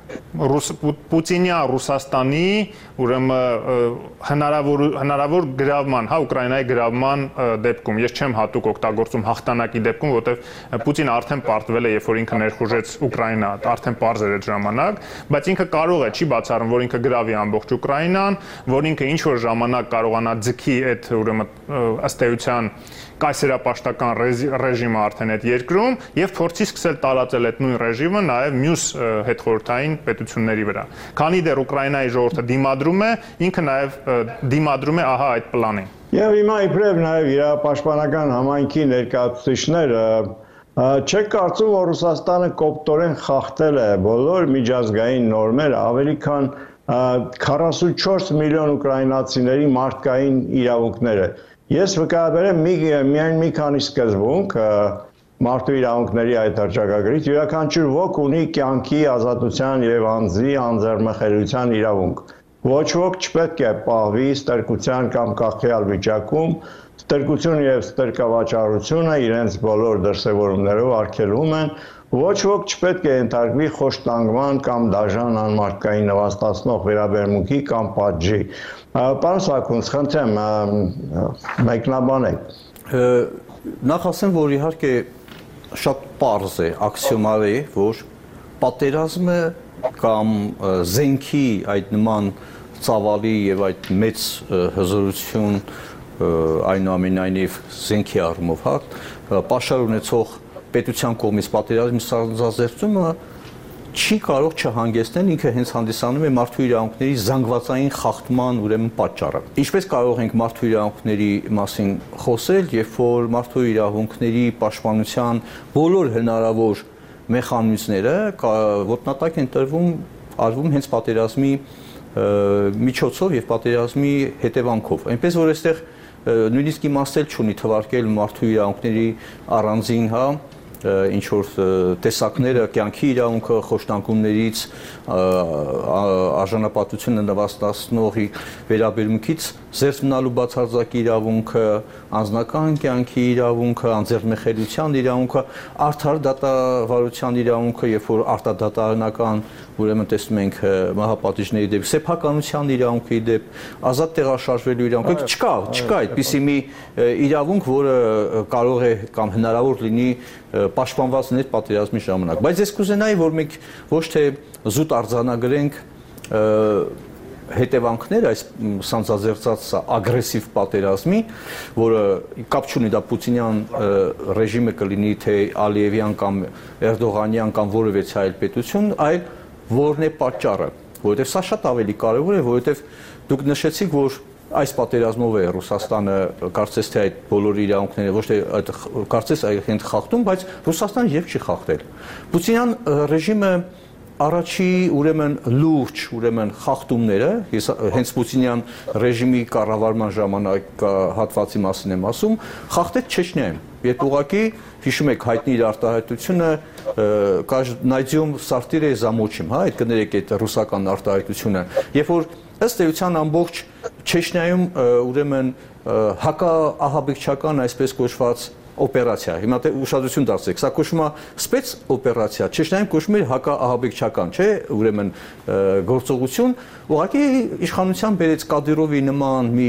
Պուտինյան Ռուսաստանի ուրեմն հնարավոր գրավման, Ուկրաինայի գրավման դեպքում, ես չեմ հատուկ օգտագործում հաղթանակի դեպքում, որտեղ Պուտինը արդեն պարտվել է, երբ որ ինքը ներխուժեց Ուկրաինա, արդեն պարզ էր այդ ժամանակ, բայց ինքը կարող է, չի բացառում, որ ինքը գրավի ամբողջ Ուկրաինան, որ ինքը ինչ որ ժամանակ կարողանա ձգի այդ ուրեմն ըստ էության կայսերապաշտական ռեժիմը արդեն այդ երկրում եւ փորձի սկսել տարածել այդ նույն ռեժիմը նաեւ մյուս հետխորհրդային պետությունների վրա։ Քանի դեռ Ուկրաինայի ժողովուրդը դիմադրում է, ինքը նաեւ դիմադրում է ահա այդ պլանին։ Եվ հիմա իբրև նաեւ իրապաշտպանական համայնքի ներկայացուցիչները չեք կարծում, որ Ռուսաստանը կոպտորեն խախտել է բոլոր միջազգային նորմերը, ավելի քան 44 միլիոն ուկրաինացիների մարդկային իրավունքները։ Ես վկայաբերեմ միայն մի քանի սկզբունք մարդու իրավունքների այդ հռչակագրից, յուրաքանչյուր ոք ունի կյանքի, ազատության եւ անձի անձեռնմխելիության իրավունք։ Ոչ ոք չպետք է պահվի ստրկության կամ կախյալ վիճակում, ստրկություն եւ ստրկավաճառությունը իրենց բոլոր դրսևորումներով արգելվում են, ոչ ոք չպետք է ենթարկվի խոշտանգման կամ դաժան անմարդկային նվաստացնող վերաբերմունքի կամ պատժի։ Պարոն Սաքունց, խնդրեմ, մեկնաբանեք։ Նախ ասեմ, որ իհարկե շատ պարզ է, աքսիոմալ է, որ պատերազմը կամ զենքի այդ նման ծավալի եւ այդ մեծ հզորություն այնուամենայնիվ զենքի առումով, պաշար ունեցող պետության կողմից պատերազմի սանձազերծումը չի կարող չհանգեցնել, ինքը հենց հանդիսանում է մարդու իրավունքների զանգվածային խախտման ուրեմն պատճառը։ Ինչպես կարող ենք մարդու իրավունքների մասին խոսել, երբ որ մարդու իրավունքների պաշտպանության բոլոր հնարավոր մեխանիզմները ոտնատակ են արվում հենց պատերազմի միջոցով եւ պատերազմի հետևանքով։ Այնպես որ այստեղ նույնիսկ իմաստ չունի թվարկել մարդու իրավունքների առանձին, ինչ որ տեսակները, կյանքի իրավունքը, խոշտանգումներից, արժանապատվությունը նվաստացնողի վերաբերմունքից զերծ մնալու բացարձակ իրավունքը, անձնական կյանքի իրավունքը, անձեռնմխելիության իրավունքը, արդար դատավարության իրավունքը, երբ որ արտադատարանական ուրեմն տեսնում ենք մահապատիժների դեպք, սեփականության իրավունքի դեպք, ազատ տեղաշարժվելու իրավունքը, չկա այդպիսի մի իրավունք, որը կարող է կամ հնարավոր լինի պաշտպանված լինել պատերազմի ժամանակ։ Բայց ես կուզենայի, որ մենք ոչ թե զուտ արձանագրենք հետևանքներ այս սանձազերծած ագրեսիվ պատերազմի, որը կապ չունի դա պուտինյան ռեժիմը կլինի, թե Ալիևյան կամ Էրդողանյան կամ որևէ այլ պետություն, այլ որն է պատճառը, որովհետև սա շատ ավելի կարևոր է, որովհետև դուք նշեցիք, որ այս պատերազմով է Ռուսաստանը կարծես թե այդ բոլոր իրավունքները ոչ թե այդ կարծես այդ խախտում, բայց Ռուսաստանը երբ չի խախտել։ Պուտինյան ռեժիմը առաջի ուրեմն լուրջ ուրեմն խախտումները, ես հենց Պուտինյան ռեժիմի կառավարման ժամանակ հատվածի մասին եմ ասում, խախտեց Չեչնիայում։ Երբ ուղղակի հիշում եք հայտնի իր արտահայտությունը «Найдем сортиры замочим», այդ կներեք այդ ռուսական արտահայտությունը, երբ որ ըստ էության ամբողջ Չեչնիայում ուրեմն հակաահաբեկչական այսպես կոչված օպերացիա, հիմա ուշադրություն դարձրեք, սա կոչվում է սպեց օպերացիա, Չեչնիայում կոչվում է հակաահաբեկչական, չէ, ուրեմն գործողություն, ուղղակի իշխանության բերեց Կադիրովի նման մի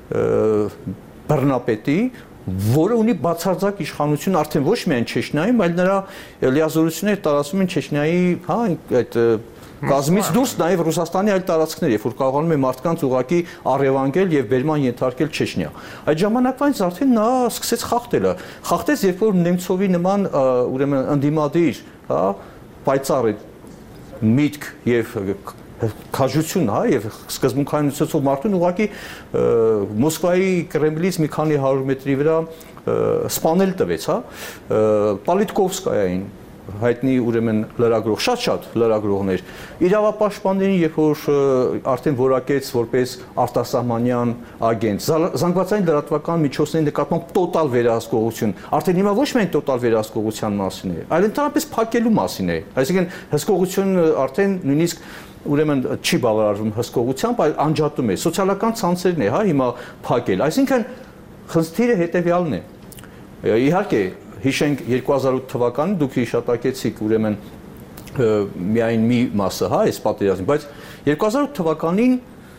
բռնապետի, որը ունի բացարձակ իշխանություն արդեն ոչ միայն Չեչնիայում, այլ նրա լիազորությունները տարածվում են Չեչնիայի, այդ կազմից դուրս նաև Ռուսաստանի այլ տարածքներ, երբ որ կարողանում է մարդկանց ուղղակի առևանգել եւ բերման ենթարկել Չեչնիա։ Այդ ժամանակվանից արդեն նա սկսեց խախտելը։ Խախտեց, երբ որ Նեմցովի նման ուրեմն ընդդիմադիր, պայծառ միտք եւ քաջություն, եւ սկզբունքային ցույցով մարդուն ուղղակի Մոսկվայի Կրեմլից մի քանի 100 մետրի վրա սպանել տվեց, Պոլիտկովսկայային հայտնի ուրեմն լրագրող, շատ լրագրողներ, իրավապաշտպաններին, երբ որ արդեն որակեց որպես արտասահմանյան ագենտ, զանգվածային լրատվական միջոցների նկատմամբ տոտալ վերահսկողություն, արդեն հիմա ոչ միայն տոտալ վերահսկողության մասին է, այլ ընդհանրապես փակելու մասին է, այսինքն հսկողությունը արդեն նույնիսկ ուրեմն չի բավարարվում հսկողությամբ, այլ անջատում է, սոցիալական ցանցերն է, հիմա փակել, այսինքն խնդիրը հետևյալն է, իհարկե հիշենք 2008 թվականին դուք հիշատակեցիք ուրեմն միայն մի մասը, այս պատերազմի, բայց 2008 թվականին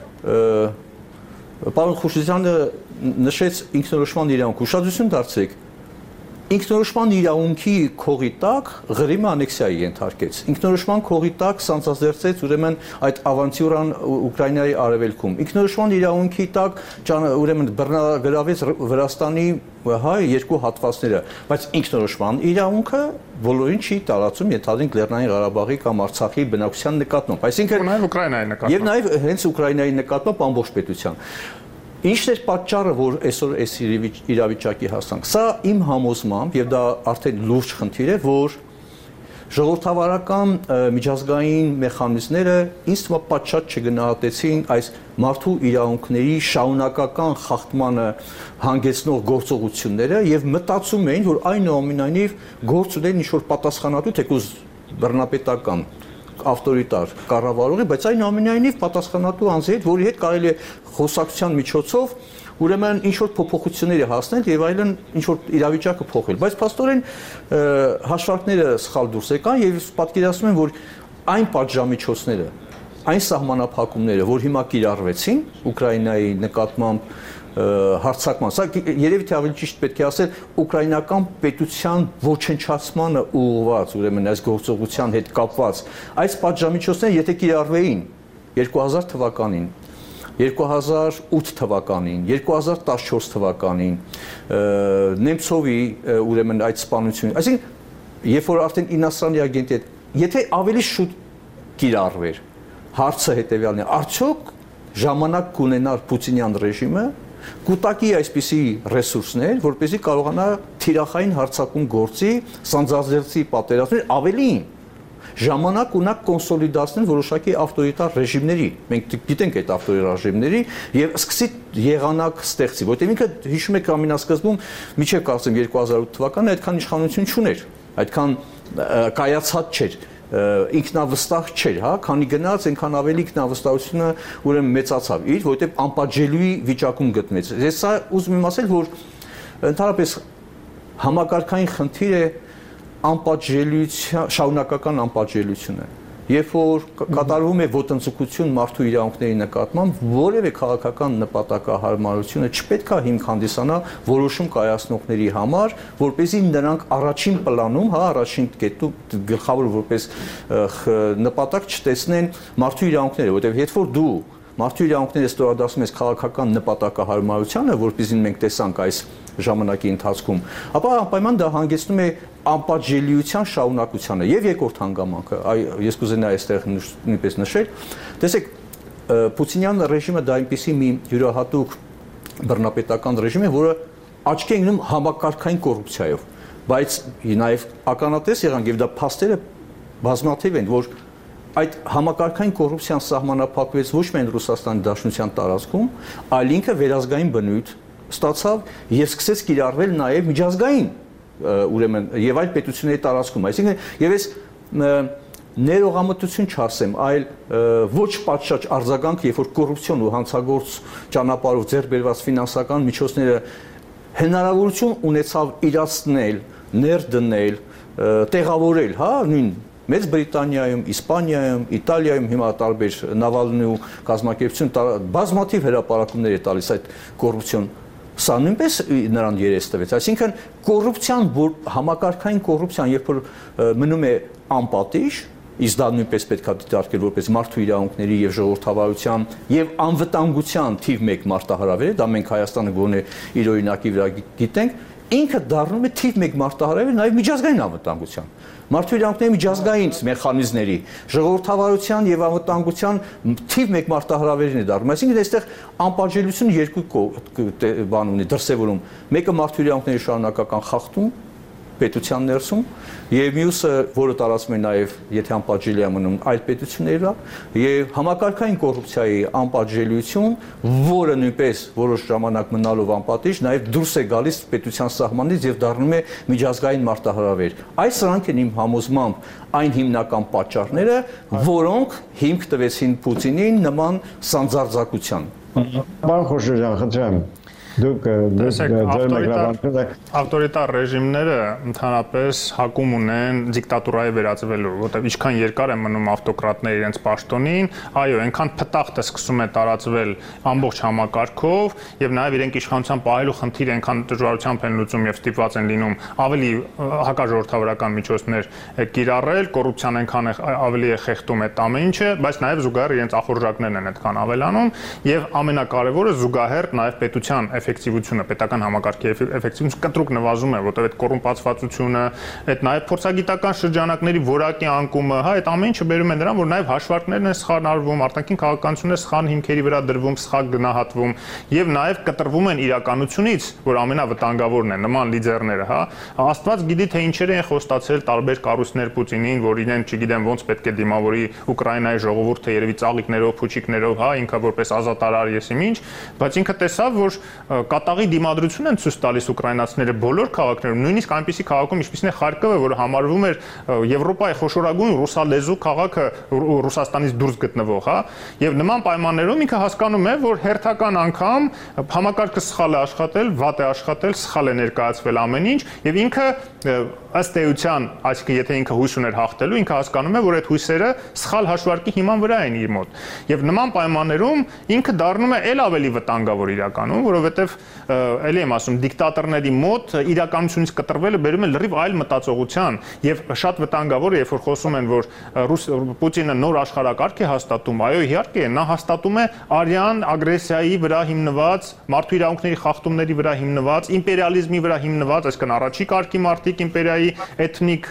պարոն Խուշիզյանը նշեց ինքնորոշման իրավունք, ուշադրություն դարձրեք, ինքնորոշման իրավունքի քողի տակ Ղրիմը անեքսիայի ենթարկեց, ինքնորոշման քողի տակ սանձազերծեց ուրեմն այդ ավանտյուրան Ուկրաինայի արևելքում, ինքնորոշման իրավունքի տակ ուրեմն բռնագրավեց Վրաստանի երկու հատվածները, բայց ինքնորոշման իրավունքը բոլորին չի տարածում, ենթադրենք Լեռնային Ղարաբաղի կամ Արցախի բնակության նկատմամբ, այսինքն նաև Ուկրաինայի նկատմամբ, եւ նաև հենց Ուկրաինայի նկատմամբ ամբողջ պետության։ Ինչն էր պատճառը, որ այսօր այս իրավիճակի հասանք։ Սա իմ համոզմամբ, եւ դա արդեն լուրջ խնդիր է, որ ժողովրդավարական միջազգային մեխանիզմները ինձ թվում է պատշաճ չգնահատեցին այս մարդու իրավունքների շարունակական խախտմանը հանգեցնող գործողությունները եւ մտածում էին, որ այնուամենայնիվ գործ ունեն ինչ-որ պատասխանատու թեկուզ բռնապետական ավտորիտար կառավարողի, բայց այնուամենայնիվ պատասխանատու անձի հետ, որի հետ կարելի է խոսակցության միջոցով ուրեմն ինչ-որ փոփոխությունների հասնել եւ այլն ինչ-որ իրավիճակը փոխել, բայց փաստորեն հաշվարկները սխալ դուրս եկան եւ պատկերացնում եմ, որ այն պատժամիջոցները, այն սահմանափակումները, որ հիմա կիրառվեցին Ուկրաինայի նկատմամբ հարցակման, սա երևի թե ավելի ճիշտ պետք է ասել ուկրաինական պետության ոչնչացմանը ուղղված, ուրեմն այս գործողության հետ կապված, այս պատժամիջոցները եթե կիրառվեին 2000 թվականին, 2008 թվականին, 2014 թվականին, Նեմցովի ուրեմն այդ սպանությունը, այսինքն երբ որ արդեն ինոստրաննի ագենտի հետ, եթե ավելի շուտ կիրառվեր, հարցը հետևյալն է, արդյոք ժամանակ կունենար Պուտինյան ռեժիմը կուտակի այսպիսի ռեսուրսներ, որպեսզի կարողանա թիրախային հարձակում գործի, սանձազերծի պատերազմներ, ավելին ժամանակ ունակ կոնսոլիդացնել որոշակի ավտորիտար ռեժիմների։ Մենք գիտենք այդ ավտորիտար ռեժիմների եւ սկսի եղանակ ստեղծի, որտեղ ինքը հիշում եք ամենասկզբում միջև կարծեմ 2008 թվականն այդքան իշխանություն չուներ, այդքան կայացած չէր, ինքնավստահ չէր, հա, քանի գնաց այնքան ավելի ինքնավստահությունը ուրեմն մեծացավ իր, որովհետեւ անպատժելիի վիճակում գտնվեց։ Ես սա ուզում եմ ասել, որ ընդհանրապես համակարգային խնդիր է անպատժելիության, շարունակական անպատժելիությունը։ Երբ որ կատարվում է ոտնձգություն մարդու իրավունքների նկատմամբ, որևէ քաղաքական նպատակահարմարությունը չպետք է հիմք հանդիսանա որոշում կայացնողների համար, որպեսզի նրանք առաջին պլանում, հա, առաջին կետում գլխավոր որպես նպատակ չտեսնեն մարդու իրավունքները, որովհետև երբ որ դու մարդու իրավունքները ստորադասում ես քաղաքական նպատակահարմարությանը, որպեսզի մենք տեսանք այս ժամանակի ընթացքում, ապա անպայման դա հանգեցնում է անպատժելիության շարունակությանը։ Եվ երկրորդ հանգամանքը, ես կուզենայի այստեղ նույնպես նշել, տեսեք, Պուտինյան ռեժիմը դա այնպիսի մի յուրահատուկ բռնապետական ռեժիմ է, որը աչքի է ընկնում համակարգային կոռուպցիայով, բայց նաև ականատես եղանք եւ դա փաստերը բազմաթիվ են, որ այդ համակարգային կոռուպցիան սահմանափակվեց ոչ միայն Ռուսաստանի Դաշնության տարածքում, այլ ինքը վերազգային բնույթ ստացավ եւ սկսեց կիրառվել նաեւ միջազգային ուրեմն եւ այլ պետությունների տարածքում, այսինքն եւ ես ներողամտություն չասեմ, այլ ոչ պատշաճ արձագանք, երբ որ կոռուպցիոն ու հանցագործ ճանապարհով ձեռք բերված ֆինանսական միջոցները հնարավորություն ունեցավ իրացնել, ներդնել, տեղավորել, հա, նույն Մեծ Բրիտանիայում, Իսպանիայում, Իտալիայում հիմա տարբեր Նավալնի ու կազմակերպություն բազմաթիվ հրապարակումներ է տալիս այդ կոռուպցիոն, սա նույնպես նրան երես տվեց, այսինքն կոռուպցիան, որ համակարգային կոռուպցիան, երբ որ մնում է անպատիժ, իսկ դա նույնպես պետք է դիտարկել որպես մարդու իրավունքների եւ ժողովրդավարության եւ անվտանգության թիվ 1 մարտահրավեր է, դա մենք Հայաստանը գոնե իր օրինակի վրա գիտենք, ինքը դառնում է թիվ 1 մարտահրավեր նաեւ միջազգային անվտանգության։ Մարդու իրավունքների միջազգային մեխանիզմների, ժողովրդավարության եւ անվտանգության թիվ 1 մարտահրավերին է դառնում։ Այսինքն այստեղ անպատժելիությունը երկու բան ունի դրսևորում։ Մեկը մարդու իրավունքների շարունակական խախտում պետության ներսում եւ մյուսը, որը տարածվում է նաեւ, եթե անպատժելի է մնում այլ պետությունների վրա, եւ համակարգային կոռուպցիայի անպատժելիություն, որը նույնպես որոշ ժամանակ մնալով անպատիժ նաեւ դուրս է գալիս պետության սահմանից եւ դառնում է միջազգային մարտահրավեր։ Այս սրանք են իմ համոզմամբ այն հիմնական պատճառները, որոնք հիմք տվեցին Պուտինին նման սանձարձակության։ Պարոն Խոշորյան, խնդրեմ, դուք ավտորիտար ռեժիմները ընդհանրապես հակում ունեն դիկտատուրայի վերածվելու, որտեղ ինչքան երկար է մնում ավտոկրատները իրենց պաշտոնին, այո, այնքան փտախտ է սկսում է տարածվել ամբողջ համակարգով եւ նաեւ իրենք իշխանության պահելու խնդիրը այնքան դժվարությամբ են լուծում եւ ստիպված են լինում ավելի հակաժողովրդավարական միջոցներ կիրառել, կոռուպցիան այնքան ավելի է խեղդում այդ ամեն ինչը, բայց նաեւ զուգահեռ իրենց ախորժակներն են այդքան ավելանում եւ ամենակարևորը զուգահեռ նաեւ պետության էֆեկտիվությունը, պետական համակարգի էֆեկտիվությունը կտրուկ նվազում է, որտեղ այդ կոռումպացվածությունը, այդ նաև փորձագիտական շրջանակների որակի անկումը, հա, այդ ամեն ինչը բերում է նրան, որ նաև հաշվարկներն են սխալ արվում, արտաքին քաղաքականությունը սխալ հիմքերի վրա դրվում, սխալ գնահատվում եւ նաև կտրվում են իրականությունից, որ ամենավտանգավորն է, նման լիդերները, հա, Աստված գիտի թե ինչեր են խոստացել տարբեր կառույցներ Պուտինին, որ իրեն, չգիտեմ, ոնց պետք է դիմավորի Ուկրաինայի ժողովուրդը, երևի ծաղիկներով, փուչիկներով, հա, ինքը որպես ազատարար եսիմինչ, բայց ինքը տեսավ, որ կատաղի դիմադրություն են ցույց տալիս ուկրաինացիները բոլոր քաղաքներում, նույնիսկ այնպիսի քաղաքում, ինչպիսին է Խարկովը, որը համարվում էր Եվրոպայի խոշորագույն ռուսալեզու քաղաքը Ռուսաստանից դուրս գտնվող, հա, եւ նման պայմաններում ինքը հասկանում է, որ հերթական անգամ համակարգը սխալ է աշխատել, վատ է աշխատել, սխալ է ներկայացվել ամեն ինչ, եւ ինքը ըստ էության, այսինքն եթե ինքը հույս ուներ հաղթելու, ինքը հասկանում է, որ այդ հույսերը սխալ հաշվարկի հիման վրա են իր մոտ։ Եվ նման պայմաններում ինքը դառնում է ել ավելի վտանգավոր իրականում, որովհետև ելի եմ ասում, դիկտատորների մոտ իրականությունից կտրվելը բերում է լրիվ այլ մտածողության եւ շատ վտանգավոր է, երբ որ խոսում են, որ Պուտինը նոր աշխարհակարգ է հաստատում, այո, իհարկե, նա հաստատում է արյան ագրեսիայի վրա հիմնված, մարդու իրավունքների խախտումների վրա հիմնված, իմպերիալիզմի վրա հիմնված, այսինքն առաջի կարգի մարդիկ իմպերիայի էթնիկ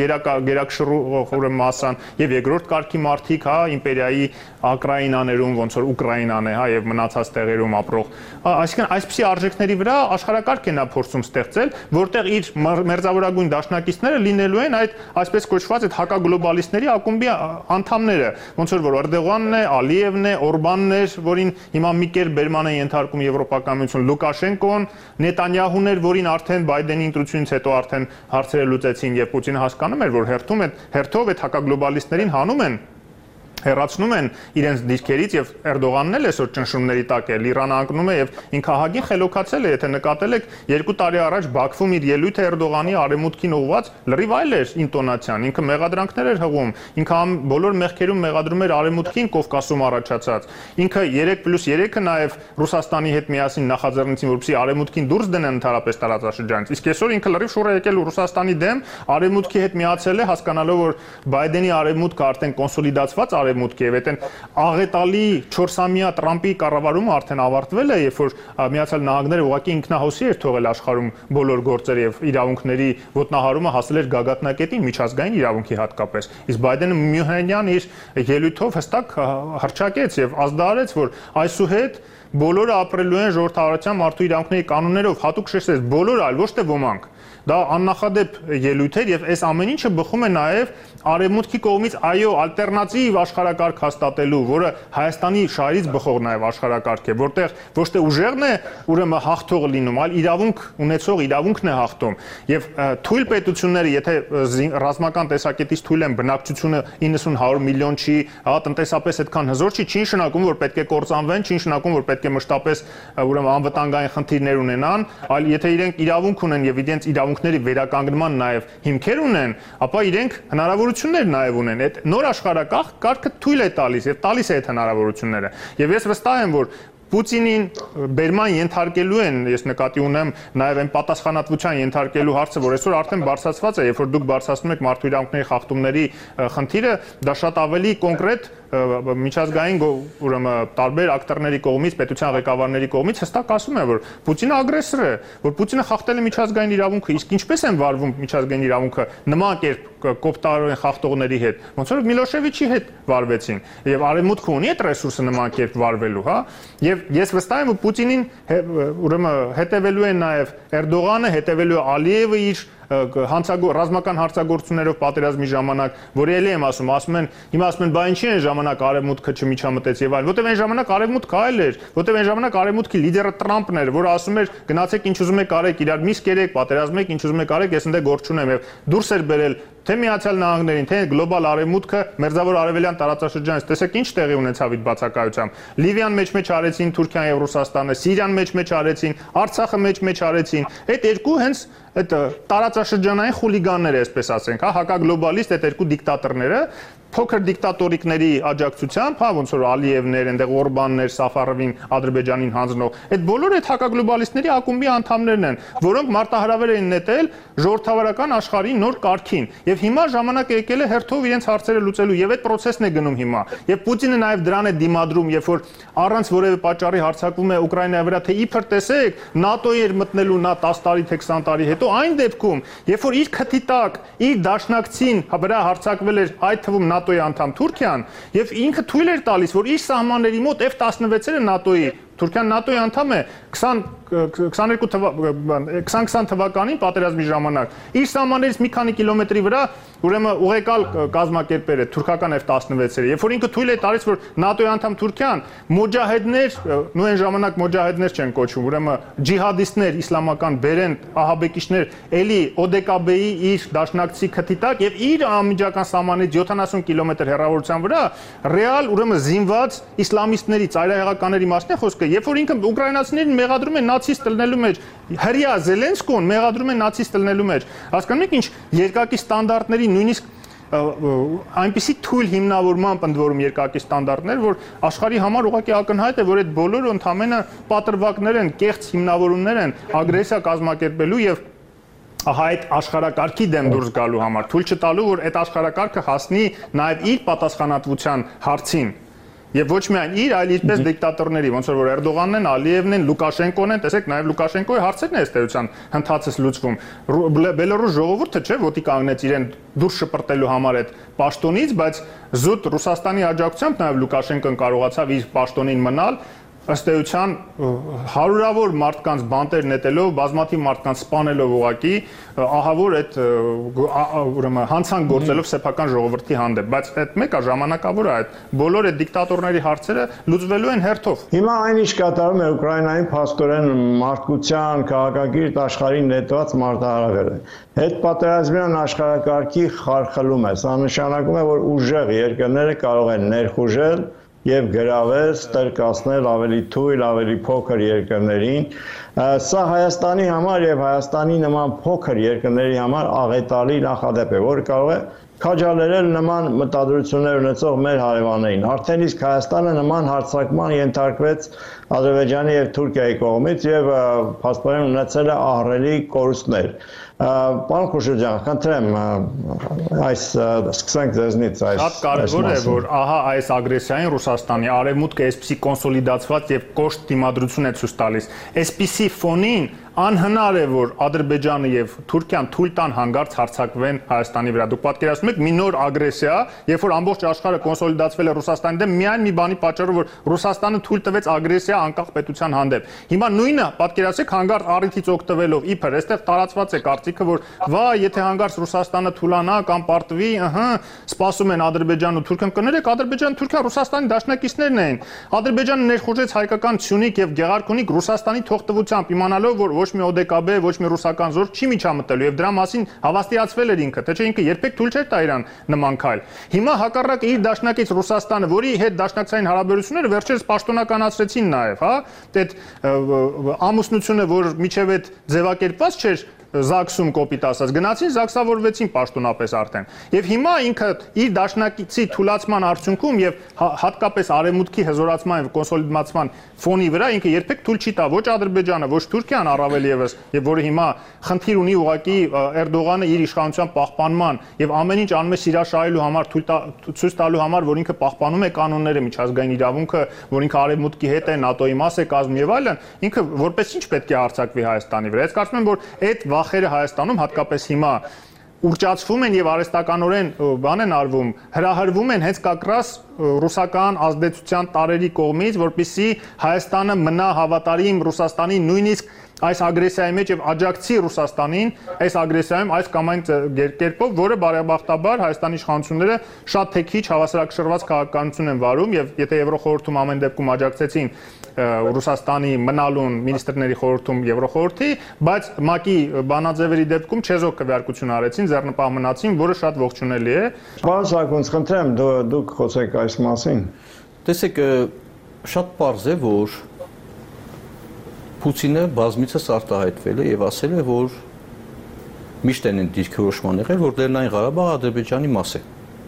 գերակշռու մասան եւ երկրորդ կարգի մարդիկ, հա, իմպերիայի ակրաինաներում, ոնց որ Ուկրաինան է, հա, եւ մնացած տեղերում ապրող, այսինքն այսպիսի արժեքների վրա աշխարհակարգ է նա փորձում ստեղծել, որտեղ իր մերձավորագույն դաշնակիցները լինելու են այդ այսպես կոչված այդ հակագլոբալիստների ակումբի անդամները, ոնց որ Էրդողանն է, Ալիևն է, Օրբանն էր, որին հիմա մի կերպ բերման է ենթարկում Եվրոպական միություն, Լուկաշենկոն, Նետանյահուն էր, որին արդեն Բայդենի ընտրությունից հետո արդեն հարցերը լուծեցին եւ Պուտինը հասկանում էր, որ հերթով այդ հակագլոբալիստներին հանում են հեռացնում են իրենց դիրքերից եւ Էրդողանն էլ այսօր ճնշումների տակ է, Իրանը անկնում է եւ ինքը ահագին խելոքացել է, եթե նկատել եք 2 տարի առաջ Բաքվում իր ելույթը Էրդողանի արևմուտքին ուղղված լրիվ այլ էր ինտոնացիան, ինքը մեղադրանքներ էր հղում, ինքը բոլոր մեղքերում մեղադրում էր արևմուտքին Կովկասում առաջացած, ինքը 3+3-ը նաեւ Ռուսաստանի հետ միասին նախաձեռնեցին, որպեսզի արևմուտքին դուրս դնեն ընդհանրապես տարածաշրջանից, իսկ այսօր ինքը լրիվ շուռ է եկել Ռուսաստանի դեմ, արևմուտքի հետ միացել է, հասկանալով որ Բայդենի արևմուտքը արդեն կոնսոլիդացված արևմուտքի եւ այդեն աղետալի 4-ամյա Տրամպի կառավարումը արդեն ավարտվել է, երբ որ Միացյալ Նահանգները ուղղակի ինքնահոսի էր թողել աշխարհում բոլոր գործերը եւ իրավունքների ոտնահարումը հասել էր գագաթնակետին միջազգային իրավունքի հատկապես։ Իսկ Բայդենը Մյունխենյան իր ելույթով հստակ հռչակեց եւ ազդարարեց, որ այսուհետ բոլորը ապրելու են ժողովրդավարության մարդու իրավունքների կանոններով, հատուկ շեշտեց բոլորը, այլ ոչ թե ոմանք։ Դա աննախադեպ ելույթ էր եւ այս ամեն ինչը բխում է նաեւ արևմուտքի կողմից այո ալտերնատիվ աշխարհակարգ հաստատելու, որը Հայաստանի շահերից բխող նաեւ աշխարհակարգ է, որտեղ ոչ թե ուժեղն է ուրեմն հաղթողը լինում, այլ իրավունք ունեցող իրավունքն է հաղթում։ Եւ թույլ պետությունները, եթե ռազմական տեսակետից թույլ են, բնակչությունը 90-100 միլիոն չի, հա, տնտեսապես այդքան հզոր չի, չի նշանակում, որ պետք է կործանվեն, չի նշանակում, որ պետք է մշտապես ուրեմն անվտանգային խնդիրներ ունենան, այլ եթե իրենք իրավունք ունեն եւ իրենց իրավունքների վերականգնման նաեւ հիմքեր ունեն, ապա իրենք հնարավորություններ նաեւ ունեն։ Այդ նոր աշխարհակարգը թույլ է տալիս եւ տալիս է այդ հնարավորությունները։ Եվ ես վստահ եմ, որ Պուտինին բերման ենթարկելու են, ես նկատի ունեմ նաև այն պատասխանատվության ենթարկելու հարցը, որ այսօր արդեն բարձրացված է, երբ որ դուք բարձրացնում եք մարդու իրավունքների խախտումների խնդիրը, դա շատ ավելի կոնկրետ միջազգային ուրեմն տարբեր ակտորների կողմից, պետության ղեկավարների կողմից հստակ ասում է, որ Պուտինը ագրեսոր է, որ Պուտինը խախտել է միջազգային իրավունքը, իսկ ինչպես են վարվում միջազգային իրավունքը նման կերպ կոպտարորեն խախտողների հետ, ոնց որ Միլոշևիչի հետ վարվեցին, եւ արևմուտքը ունի այդ ռեսուրսը նման կերպ վարվելու, հա, եւ ես վստահ եմ, որ Պուտինին ուրեմն հետևելու են նաեւ Էրդողանը, հետևելու է Ալիևը իր ռազմական հարցագործություններով պատերազմի ժամանակ, որ ելի եմ ասում են, հիմա ասում են, բա ինչի են ժամանակ արևմուտքը չմիջամտեց եւ այլ, որտեղ այն ժամանակ արևմուտքը այլ էր, որտեղ այն ժամանակ արևմուտքի լիդերը Տրամպն էր, որը ասում էր, գնացեք ինչ ուզում եք արեք, իրար միս կերեք, պատերազմեք, ինչ ուզում եք արեք, ես ընդ գործ չունեմ եւ դուրս էր բերել թե Միացյալ Նահանգներին, թե գլոբալ արևմուտքը մերձավոր արևելյան տարածաշրջանից, տեսեք ինչ տեղի ունեցավ այդ բացակայությամբ։ Լիվիան մեջ արեցին Թուրքիան եւ Ռուսաստանը, Սիրիան մեջ արեցին, Արցախը մեջ արեցին։ Այդ երկու հենց այդ տարածաշրջանային խուլիգաններ է, այսպես ասենք, հա, հակագլոբալիստ այդ երկու դիկտատորները փոքր դիկտատորիկների աջակցությամբ, հա, ոնց որ Ալիևներ, այնտեղ Օրբաններ, Սաֆարովին Ադրբեջանին հանձնող, այդ բոլորը այդ հակագլոբալիստների ակումբի անդամներն են, որոնք մարտահրավեր էին նետել ժողովրդավարական աշխարհի նոր կարգին։ Եվ հիմա ժամանակը եկել է հերթով իրենց հարցերը լուծելու, եւ այդ process-ն է գնում հիմա։ Եվ Պուտինը նաեւ դրան է դիմադրում, երբ որ առանց որևէ պատճառի հարձակվում է Ուկրաինայի վրա, թե իբր տեսեք, ՆԱՏՕ-ի էր մտնելու նա 10 տարի թե 20 տարի հետո, այն դեպքում, երբ որ իր քթի տակ, իր դաշնակցին վրա հարձակվել էր այդ թվում ՆԱՏՕ-ի անդամ Թուրքիան, եւ ինքը թույլ էր տալիս, որ իր սահմանների մոտ F-16-երը ՆԱՏՕ-ի Թուրքիան ՆԱՏՕ-ի անդամ է 2020 թվականին պատերազմի ժամանակ իր սահմաններից մի քանի կիլոմետրի վրա ուրեմն ուղեկալ կազմակերպեր է թուրքական F-16-երը, երբ որ ինքը թույլ է տալիս, որ ՆԱՏՕ-ի անդամ Թուրքիան մոջահեդներ, նույն այն ժամանակ մոջահեդներ չեն կոչվում, ուրեմն ջիհադիստներ իսլամական բերեն ահաբեկիչներ, էլի ODKB-ի իր դաշնակցի քթի տակ եւ իր անմիջական սահմանից 70 կիլոմետր հեռավորության վրա ռեալ ուրեմն զինված իսլամիստների ծայրահեղականների մասն է խոսքը, երբ որ ինքը ուկրաինացիներին մեղադրում է նացիստ ելնելու մեջ, հրյա Զելենսկուն մեղադրում է նացիստ ելնելու մեջ, հասկանում եք ինչ երկակի ստանդարտների նույնիսկ այնպիսի թույլ հիմնավորման ընդորում երկակի ստանդարտներ, որ աշխարհի համար ուղղակի ակնհայտ է, որ այդ բոլորը ընդհանրապես պատրվակներ են, կեղծ հիմնավորումներ են ագրեսիա կազմակերպելու եւ ահա այդ աշխարհակարգի դեմ դուրս գալու համար, թույլ չտալու, որ այդ աշխարհակարգը հասնի նաեւ իր պատասխանատվության հարցին։ Եվ ոչ միայն իր, այլ իրպես դիկտատորների, ոնց որ Էրդողանն են, Ալիևն են, Լուկաշենկոն են, տեսեք, նաև Լուկաշենկոյի հարցերն է ըստ էության հնդածս լուծվում։ Բելորուս ժողովուրդը չէ, ոտի կանգնեց իրեն դուրս շպրտելու համար այդ պաշտոնից, բայց զուտ Ռուսաստանի աջակցությամբ նաև Լուկաշենկոն կարողացավ իր պաշտոնին մնալ, ըստ էության հարյուրավոր մարդկանց բանտեր նետելով, բազմաթիվ մարդկանց սպանելով ուղակի, ահա որ այդ ուրեմն հանցանք գործելով սեփական ժողովրդի հանդեպ, բայց այդ մեկը ժամանակավոր է, այդ բոլոր այդ դիկտատորների հարցերը լուծվելու են հերթով։ Հիմա այնիշ կատարում է Ուկրաինային փաստորեն մարդկության քաղաքակիրթ աշխարհին նետված մարտահրավեր է։ Այդ պատերազմյան աշխարհակարգի խարխլում է, սա նշանակում է, որ ուժեղ երկրները կարող են ներխուժել եւ գրավել, ստրկացնել ավելի թույլ, ավելի փոքր երկրներին, սա Հայաստանի համար եւ Հայաստանի նման փոքր երկրների համար աղետալի նախադեպ է, որը կարող է քաջալերել նման մտադրություններ ունեցող մեր հարևաններին։ Արդեն իսկ Հայաստանը նման հարձակման ենթարկվեց Ադրբեջանի եւ Թուրքիայի կողմից եւ փաստորեն ունեցել է ահռելի կորուստներ։ Պարոն Խուշուջյան, խնդրեմ, սկսենք ձեզնից այս։ Շատ կարևոր է, որ ահա այս ագրեսիային Ռուսաստանի արևմուտքը այսպիսի կոնսոլիդացված եւ կոշտ դիմադրություն է ցույց տալիս։ Այսպիսի ֆոնին անհնար է, որ Ադրբեջանը եւ Թուրքիան թույլ տան հանգարց հարձակվեն Հայաստանի վրա։ Դուք պատկերացնում եք մի նոր ագրեսիա, երբ որ ամբողջ աշխարհը կոնսոլիդացվել է Ռուսաստանի դեմ, միայն մի բանի պատճառով, որ Ռուսաստանը թույլ տվեց ագրեսիա անկախ պետության հանդեպ։ Հիմա նույնը պատկերացրեք հանգարց առիթից օգտվելով, իբր այստեղ տարածված է կարծիքը, որ վա, եթե հանգարց Ռուսաստանը թուլանա կամ պարտվի, սպասում են Ադրբեջանն ու Թուրքիան, կներեք, Ադրբեջանը, Թուրքիան Ռուսաստանի դաշնակիցներն էին։ Ադրբեջանը ներխուժեց հայկական Սյունիք եւ Գեղարքունիք Ռուսաստանի թողտվությամբ, իմանալով, որ ոչ մի ODKB, ոչ մի ռուսական զորք չի միջամտելու եւ դրա մասին հավաստիացվել էր ինքը, թե չէ ինքը երբեք թույլ չէր տա իրան նման քայլ։ Հիմա հակառակը իր դաշնակից Ռուսաստանը, որի հետ դաշնակցային հարաբերությունները վերջերս պաշտոնականացրեցին նաեւ, հա, այդ ամուսնությունը, որ միջև այդ ձևակերպված չէր Զաքսում կոպիտ ասած, գնացին զաքսավորվեցին պաշտոնապես արդեն։ Եվ հիմա ինքը իր դաշնակիցի թուլացման արդյունքում եւ հատկապես արևմուտքի հզորացման եւ կոնսոլիդացման ֆոնի վրա ինքը երբեք թույլ չի տա ոչ Ադրբեջանը, ոչ Թուրքիան առավել եւս, եւ որը հիմա խնդիր ունի ուղղակի Էրդողանը իր իշխանության պահպանման եւ ամեն ինչ անում է սիրաշահելու համար, ցույց տալու համար, որ ինքը պահպանում է կանոնները, միջազգային իրավունքը, որ ինքը արևմուտքի հետ է, ՆԱՏՕ-ի մաս է կազմում եւ այլն, ինքը որպես ինչ պետք է հարձակվի Հայաստանի վրա։ Ես կարծում եմ, որ այդ վախերը Հայաստանում հատկապես հիմա ուրճացվում են եւ արհեստականորեն բան են արվում, հրահրվում են հենց կակրաս ռուսական ազդեցության տարերի կողմից, որպեսզի Հայաստանը մնա հավատարիմ Ռուսաստանի նույնիսկ այս ագրեսիայի մեջ եւ աջակցի Ռուսաստանին այս ագրեսիայում այս կամ այն կերպով, որը բարեբախտաբար Հայաստանի իշխանությունները շատ թեքիչ հավասարակշռված քաղաքականություն են վարում եւ եթե Եվրոխորհրդում ամեն դեպքում աջակցեցին Ռուսաստանի մնալուն մինիստրների խորհրդում Եվրոխորհրդի, բայց ՄԱԿ-ի բանաձևերի դեպքում չեզոք քվեարկություն արեցին, ձեռնպահ մնացին, որը շատ ողջունելի է։ Պարոն Սարգսյան, խնդրեմ, դուք խոսեք այս մասին։ Տեսեք, շատ պարզ է, որ Պուտինը բազմիցս արտահայտվել է եւ ասել է, որ միշտ են դիրքորոշման եղել, որ Լեռնային Ղարաբաղը Ադրբեջանի մաս է։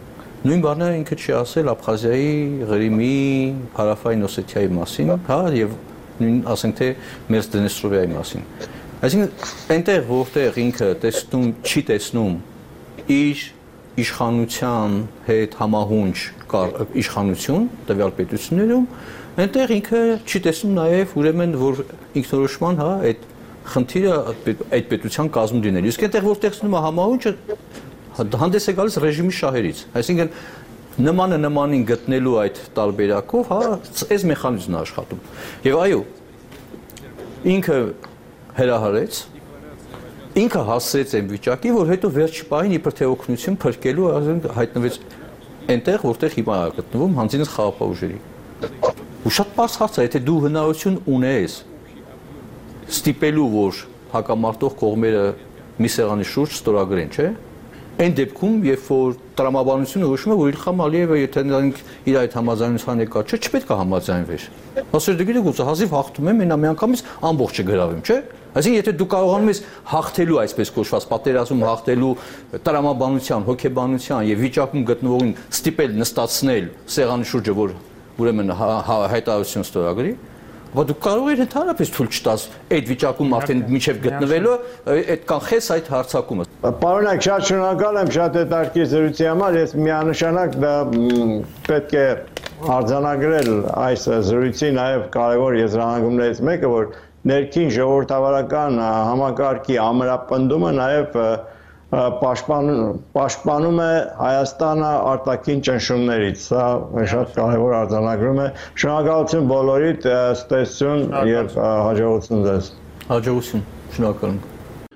Նույն բառները ինքը չի ասել Աբխազիայի, Ղրիմի, Հարավային Օսեթիայի մասին, հա, եւ նույն ասենք թե Մերձդնեստրովիայի մասին։ Այսինքն այնտեղ որտեղ ինքը չի տեսնում իր իշխանության հետ համահունչ իշխանություն տվյալ պետություններում, այնտեղ ինքը չի տեսնում նաև ուրեմն որ ինքնորոշման, հա, այդ խնդիրը այդ պետության կազմում դինել։ Իսկ այնտեղ որ տեսնում է համահունչը հանդես է գալիս ռեժիմի շահերից։ Այսինքն նմանը նմանին գտնելու այդ տարբերակով, հա, այս մեխանիզմն է աշխատում։ Եվ այո, ինքը հրահարեց, ինքը հասցրեց այն վիճակի, որ հետո վերջի պահին իբր թե օգնություն փրկելու հայտնվեց այնտեղ, որտեղ հիմա է գտնվում հանձինս խաղաղապահուժերի։ Ու շատ պարզ հարց է, եթե դու հնարավորություն ունես ստիպելու, որ հակամարտող կողմերը մի սեղանի շուրջ ստորագրեն, չէ՞։ Այն դեպքում, երբ որ տրամաբանությունը հուշում է, որ Իլխամ Ալիևը եթե իր այդ համաձայնության եկա, չէ, չպետք է համաձայնվեր։ Ասեր դու գիտես, հազիվ հաղթում եմ, մենա միանգամից ամբողջը գրավեմ, չէ՞։ Այսինքն եթե դու կարողանում ես հաղթելու այսպես կոչված պատերազմում հաղթելու տրամաբանության, հոգեբանության եւ վիճակում գտնվողին ստիպել նստացնել սեղանի շուրջը, որ ուրեմն հայտարարություն ստորագրի, բայց դու կարող ես ընդհանրապես թույլ չտաս այդ վիճակում արդեն միջև գտնվելու այդ կանխես այդ հարցակումը։ Պարոնակ, շատ շնորհակալ եմ շատ հետաքրքիր զրույցի համար, ես միանշանակ դա պետք է արձանագրել այս զրույցի նաև կարևոր եզրահանգումներից մեկը, որ ներքին ժողովրդավարական համակարգի ամրապնդումը նաև պաշտպանում է Հայաստանը արտաքին ճնշումներից, սա շատ կարևոր արձանագրում է։ Շնորհակալություն բոլորիդ, ստեսություն եւ հաջողություն ձեզ։ Հաջողություն, շնորհակալ եմ։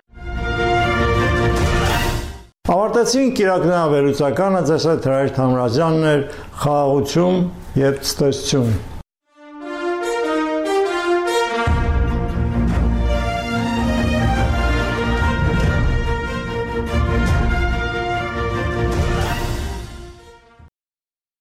Ավարտեցինք իրականավերուցականը, ձեզ հետ Հրայր Թամրազյանն էր, խաղաղություն եւ ստեսություն։